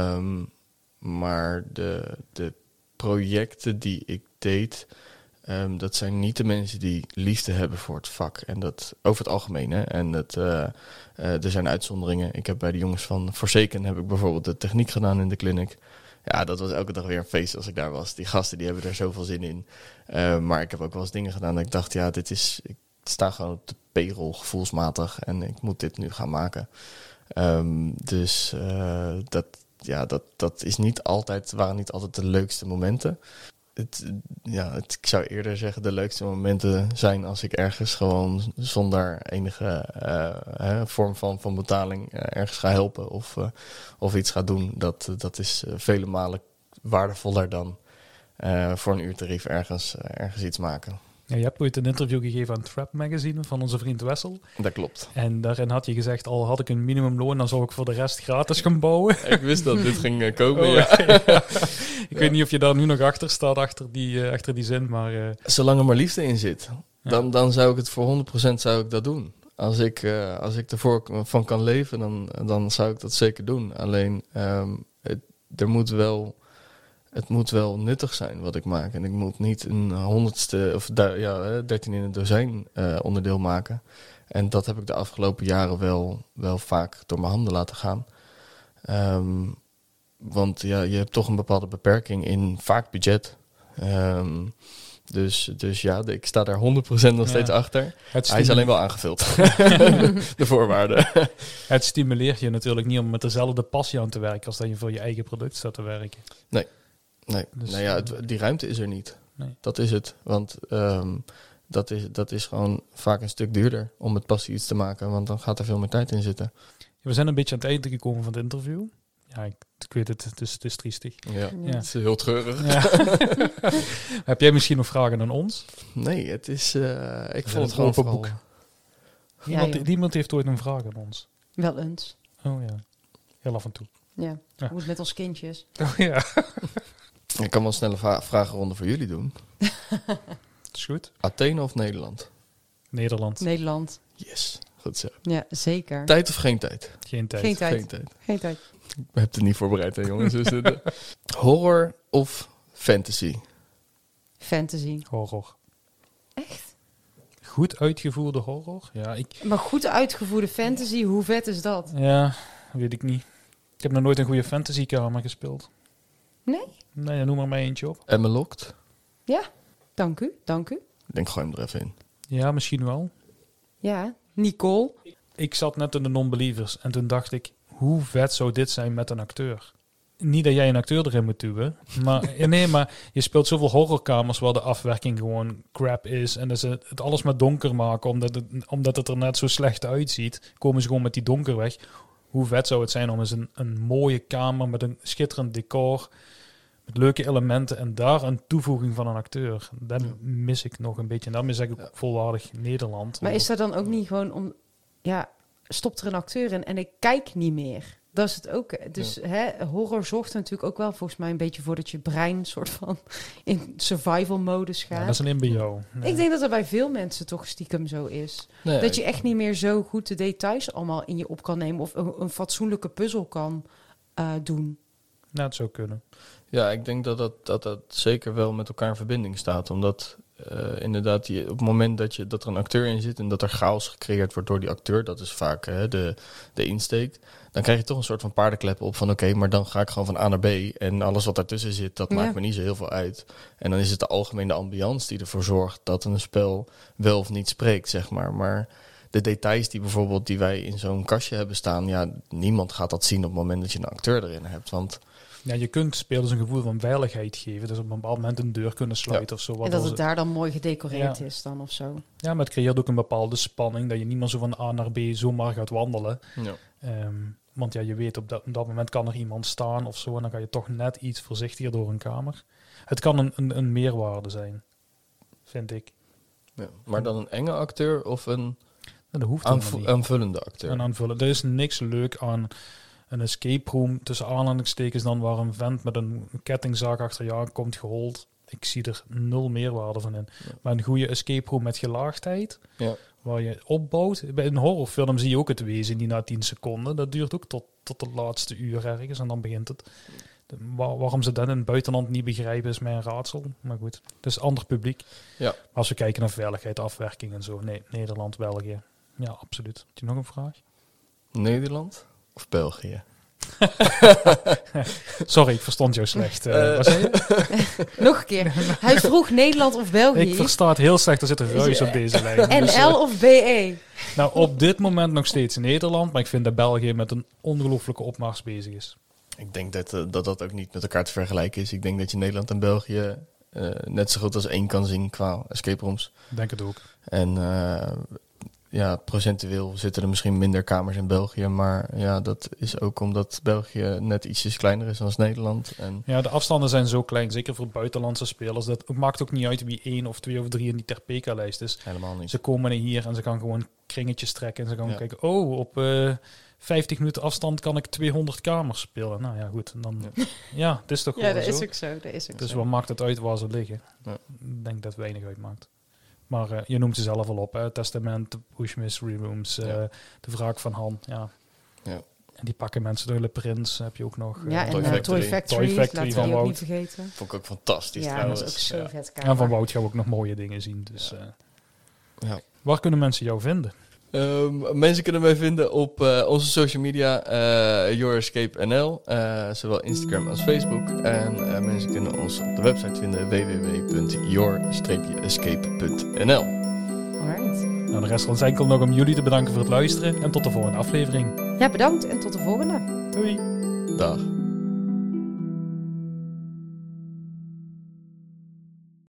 Maar de projecten die ik deed, dat zijn niet de mensen die liefde hebben voor het vak. En dat over het algemeen. Hè? En er zijn uitzonderingen. Ik heb bij de jongens van Forsaken heb ik bijvoorbeeld de techniek gedaan in de clinic. Ja, dat was elke dag weer een feest als ik daar was. Die gasten die hebben er zoveel zin in. Maar ik heb ook wel eens dingen gedaan dat ik dacht, ja, ik sta gewoon op de payroll gevoelsmatig en ik moet dit nu gaan maken. Dat is niet altijd, waren niet altijd de leukste momenten. Ik zou eerder zeggen de leukste momenten zijn als ik ergens gewoon zonder enige vorm van betaling ergens ga helpen of iets ga doen. Dat is vele malen waardevoller dan voor een uurtarief ergens iets maken. Ja, je hebt ooit een interview gegeven aan Trap Magazine van onze vriend Wessel. Dat klopt. En daarin had je gezegd, al had ik een minimumloon, dan zou ik voor de rest gratis gaan bouwen. Ik wist dat dit ging komen, Oh, ja. ja. Ik weet niet of je daar nu nog achter staat, achter die zin, maar... Zolang er maar liefde in zit, dan zou ik het voor 100% zou ik dat doen. Als ik ervoor van kan leven, dan zou ik dat zeker doen. Alleen, het moet wel nuttig zijn wat ik maak. En ik moet niet een 100ste of 13 in een dozijn onderdeel maken. En dat heb ik de afgelopen jaren wel vaak door mijn handen laten gaan. Want ja, je hebt toch een bepaalde beperking in vaak budget. Dus ja, ik sta daar 100% nog steeds achter. Hij is alleen wel aangevuld. De voorwaarden. Het stimuleert je natuurlijk niet om met dezelfde passie aan te werken als dat je voor je eigen product staat te werken. Nee, Dus, die ruimte is er niet. Nee. Dat is het. Want dat is gewoon vaak een stuk duurder om met passie iets te maken. Want dan gaat er veel meer tijd in zitten. We zijn een beetje aan het einde gekomen van het interview. Ja, ik weet het, het is triestig. Ja, Ja. het is heel treurig. Ja. Heb jij misschien nog vragen aan ons? Nee, het is... ik vond een het gewoon open vooral... boek. Ja, Niemand heeft ooit een vraag aan ons. Wel eens. Oh ja, heel af en toe. Ja, Ja. hoe het met ons kindjes. Oh ja, Ik kan wel een snelle vragenronde voor jullie doen. dat is goed. Athene of Nederland? Nederland, Nederland. Yes, goed zo. Ja, zeker. Tijd of geen tijd? geen tijd. Geen tijd. Geen tijd. Geen tijd. Ik heb het niet voorbereid, hè, jongens. Dus horror of fantasy? Fantasy. Horror. Echt? Goed uitgevoerde horror? Ja, Maar goed uitgevoerde fantasy, hoe vet is dat? ja, weet ik niet. Ik heb nog nooit een goede fantasykamer gespeeld. Nee? Nee, noem maar mij eentje op. Emmelokt? Ja. Dank u. Ik denk, gooi hem er even in. Ja, misschien wel. Ja. Nicole. Ik zat net in de Non-Believers en toen dacht ik, hoe vet zou dit zijn met een acteur? Niet dat jij een acteur erin moet duwen, maar, nee, maar je speelt zoveel horrorkamers waar de afwerking gewoon crap is en dat ze het alles maar donker maken omdat het er net zo slecht uitziet, komen ze gewoon met die donker weg. Hoe vet zou het zijn om eens een mooie kamer met een schitterend decor, met leuke elementen en daar een toevoeging van een acteur. Dat mis ik nog een beetje. En daarmee zeg ik ook volwaardig Nederland. Maar is dat dan ook niet gewoon om... Ja, stopt er een acteur in en ik kijk niet meer. Dat is het ook. Dus horror zorgt er natuurlijk ook wel volgens mij een beetje voor dat je brein soort van in survival modus gaat. Ja, dat is een NBO. Nee. Ik denk dat dat bij veel mensen toch stiekem zo is. Nee, Dat je echt niet meer zo goed de details allemaal in je op kan nemen of een fatsoenlijke puzzel kan doen. Nou, het zou kunnen. Ja, ik denk dat zeker wel met elkaar in verbinding staat. Omdat inderdaad, op het moment dat er een acteur in zit en dat er chaos gecreëerd wordt door die acteur, dat is vaak de insteek, dan krijg je toch een soort van paardenklep op van oké, maar dan ga ik gewoon van A naar B en alles wat daartussen zit, dat maakt me niet zo heel veel uit. En dan is het de algemene ambiance die ervoor zorgt dat een spel wel of niet spreekt, zeg maar. Maar de details die wij in zo'n kastje hebben staan, ja, niemand gaat dat zien op het moment dat je een acteur erin hebt, want... Ja, je kunt spelers een gevoel van veiligheid geven. Dus op een bepaald moment een deur kunnen sluiten of zo. En dat het daar dan mooi gedecoreerd is dan of zo. Ja, maar het creëert ook een bepaalde spanning. Dat je niet meer zo van A naar B zomaar gaat wandelen. Ja. Want ja, je weet op dat moment kan er iemand staan of zo. En dan ga je toch net iets voorzichtiger door een kamer. Het kan een meerwaarde zijn, vind ik. Ja, maar dan een enge acteur of een Dat hoeft helemaal niet. aanvullende acteur? En aanvullen. Er is niks leuk aan een escape room tussen aanhalingstekens dan waar een vent met een kettingzaag achter je aan komt gehold. Ik zie er 0 meerwaarde van in. Ja. Maar een goede escape room met gelaagdheid, Ja. waar je opbouwt. Bij een horrorfilm zie je ook het wezen niet na 10 seconden. Dat duurt ook tot de laatste uur ergens en dan begint het. Waarom ze dat in het buitenland niet begrijpen is mij een raadsel. Maar goed, het is ander publiek. Ja. Maar als we kijken naar veiligheid, afwerking en zo. Nee, Nederland, België. Ja, absoluut. Heb je nog een vraag? Nederland of België? Sorry, ik verstond jou slecht. Wat zei je? Nog een keer. Hij vroeg Nederland of België. Ik versta het heel slecht. Er zit een ruis op deze lijn. Dus, NL of BE? nou, op dit moment nog steeds Nederland. Maar ik vind dat België met een ongelooflijke opmars bezig is. Ik denk dat ook niet met elkaar te vergelijken is. Ik denk dat je Nederland en België net zo goed als één kan zien qua escape rooms. Ik denk het ook. En ja, procentueel zitten er misschien minder kamers in België. Maar ja, dat is ook omdat België net ietsjes kleiner is dan Nederland. En Ja, de afstanden zijn zo klein. Zeker voor buitenlandse spelers. Dat maakt ook niet uit wie 1 of 2 of 3 in die ter PK-lijst is. helemaal niet. Ze komen hier en ze gaan gewoon kringetjes trekken. En ze gaan Ja. kijken, op 50 minuten afstand kan ik 200 kamers spelen. Nou ja, goed. Dan, ja, het is toch Ja, gewoon dat zo. is ook zo. Dat is ook Dus zo. wat maakt het uit waar ze liggen? Ja. Ik denk dat het weinig uitmaakt. Maar je noemt ze zelf al op. Testament, de Push Mystery Rooms, Ja. de wraak van Han. Ja. Ja. En die pakken mensen door de Prince heb je ook nog. Ja, en Toy Factory. Toy Factory, Toy Factory laten van we die ook niet Wout. vergeten. Vond ik ook fantastisch Ja, dat trouwens. is ook zo Ja. vet En van kamer. Wout gaan we ook nog mooie dingen zien. Dus, Ja. waar kunnen mensen jou vinden? Mensen kunnen mij vinden op onze social media, Your Escape NL, zowel Instagram als Facebook. En mensen kunnen ons op de website vinden, www.your-escape.nl. Alright. Nou, de rest is enkel nog om jullie te bedanken voor het luisteren. En tot de volgende aflevering. Ja, bedankt en tot de volgende. Doei! Dag.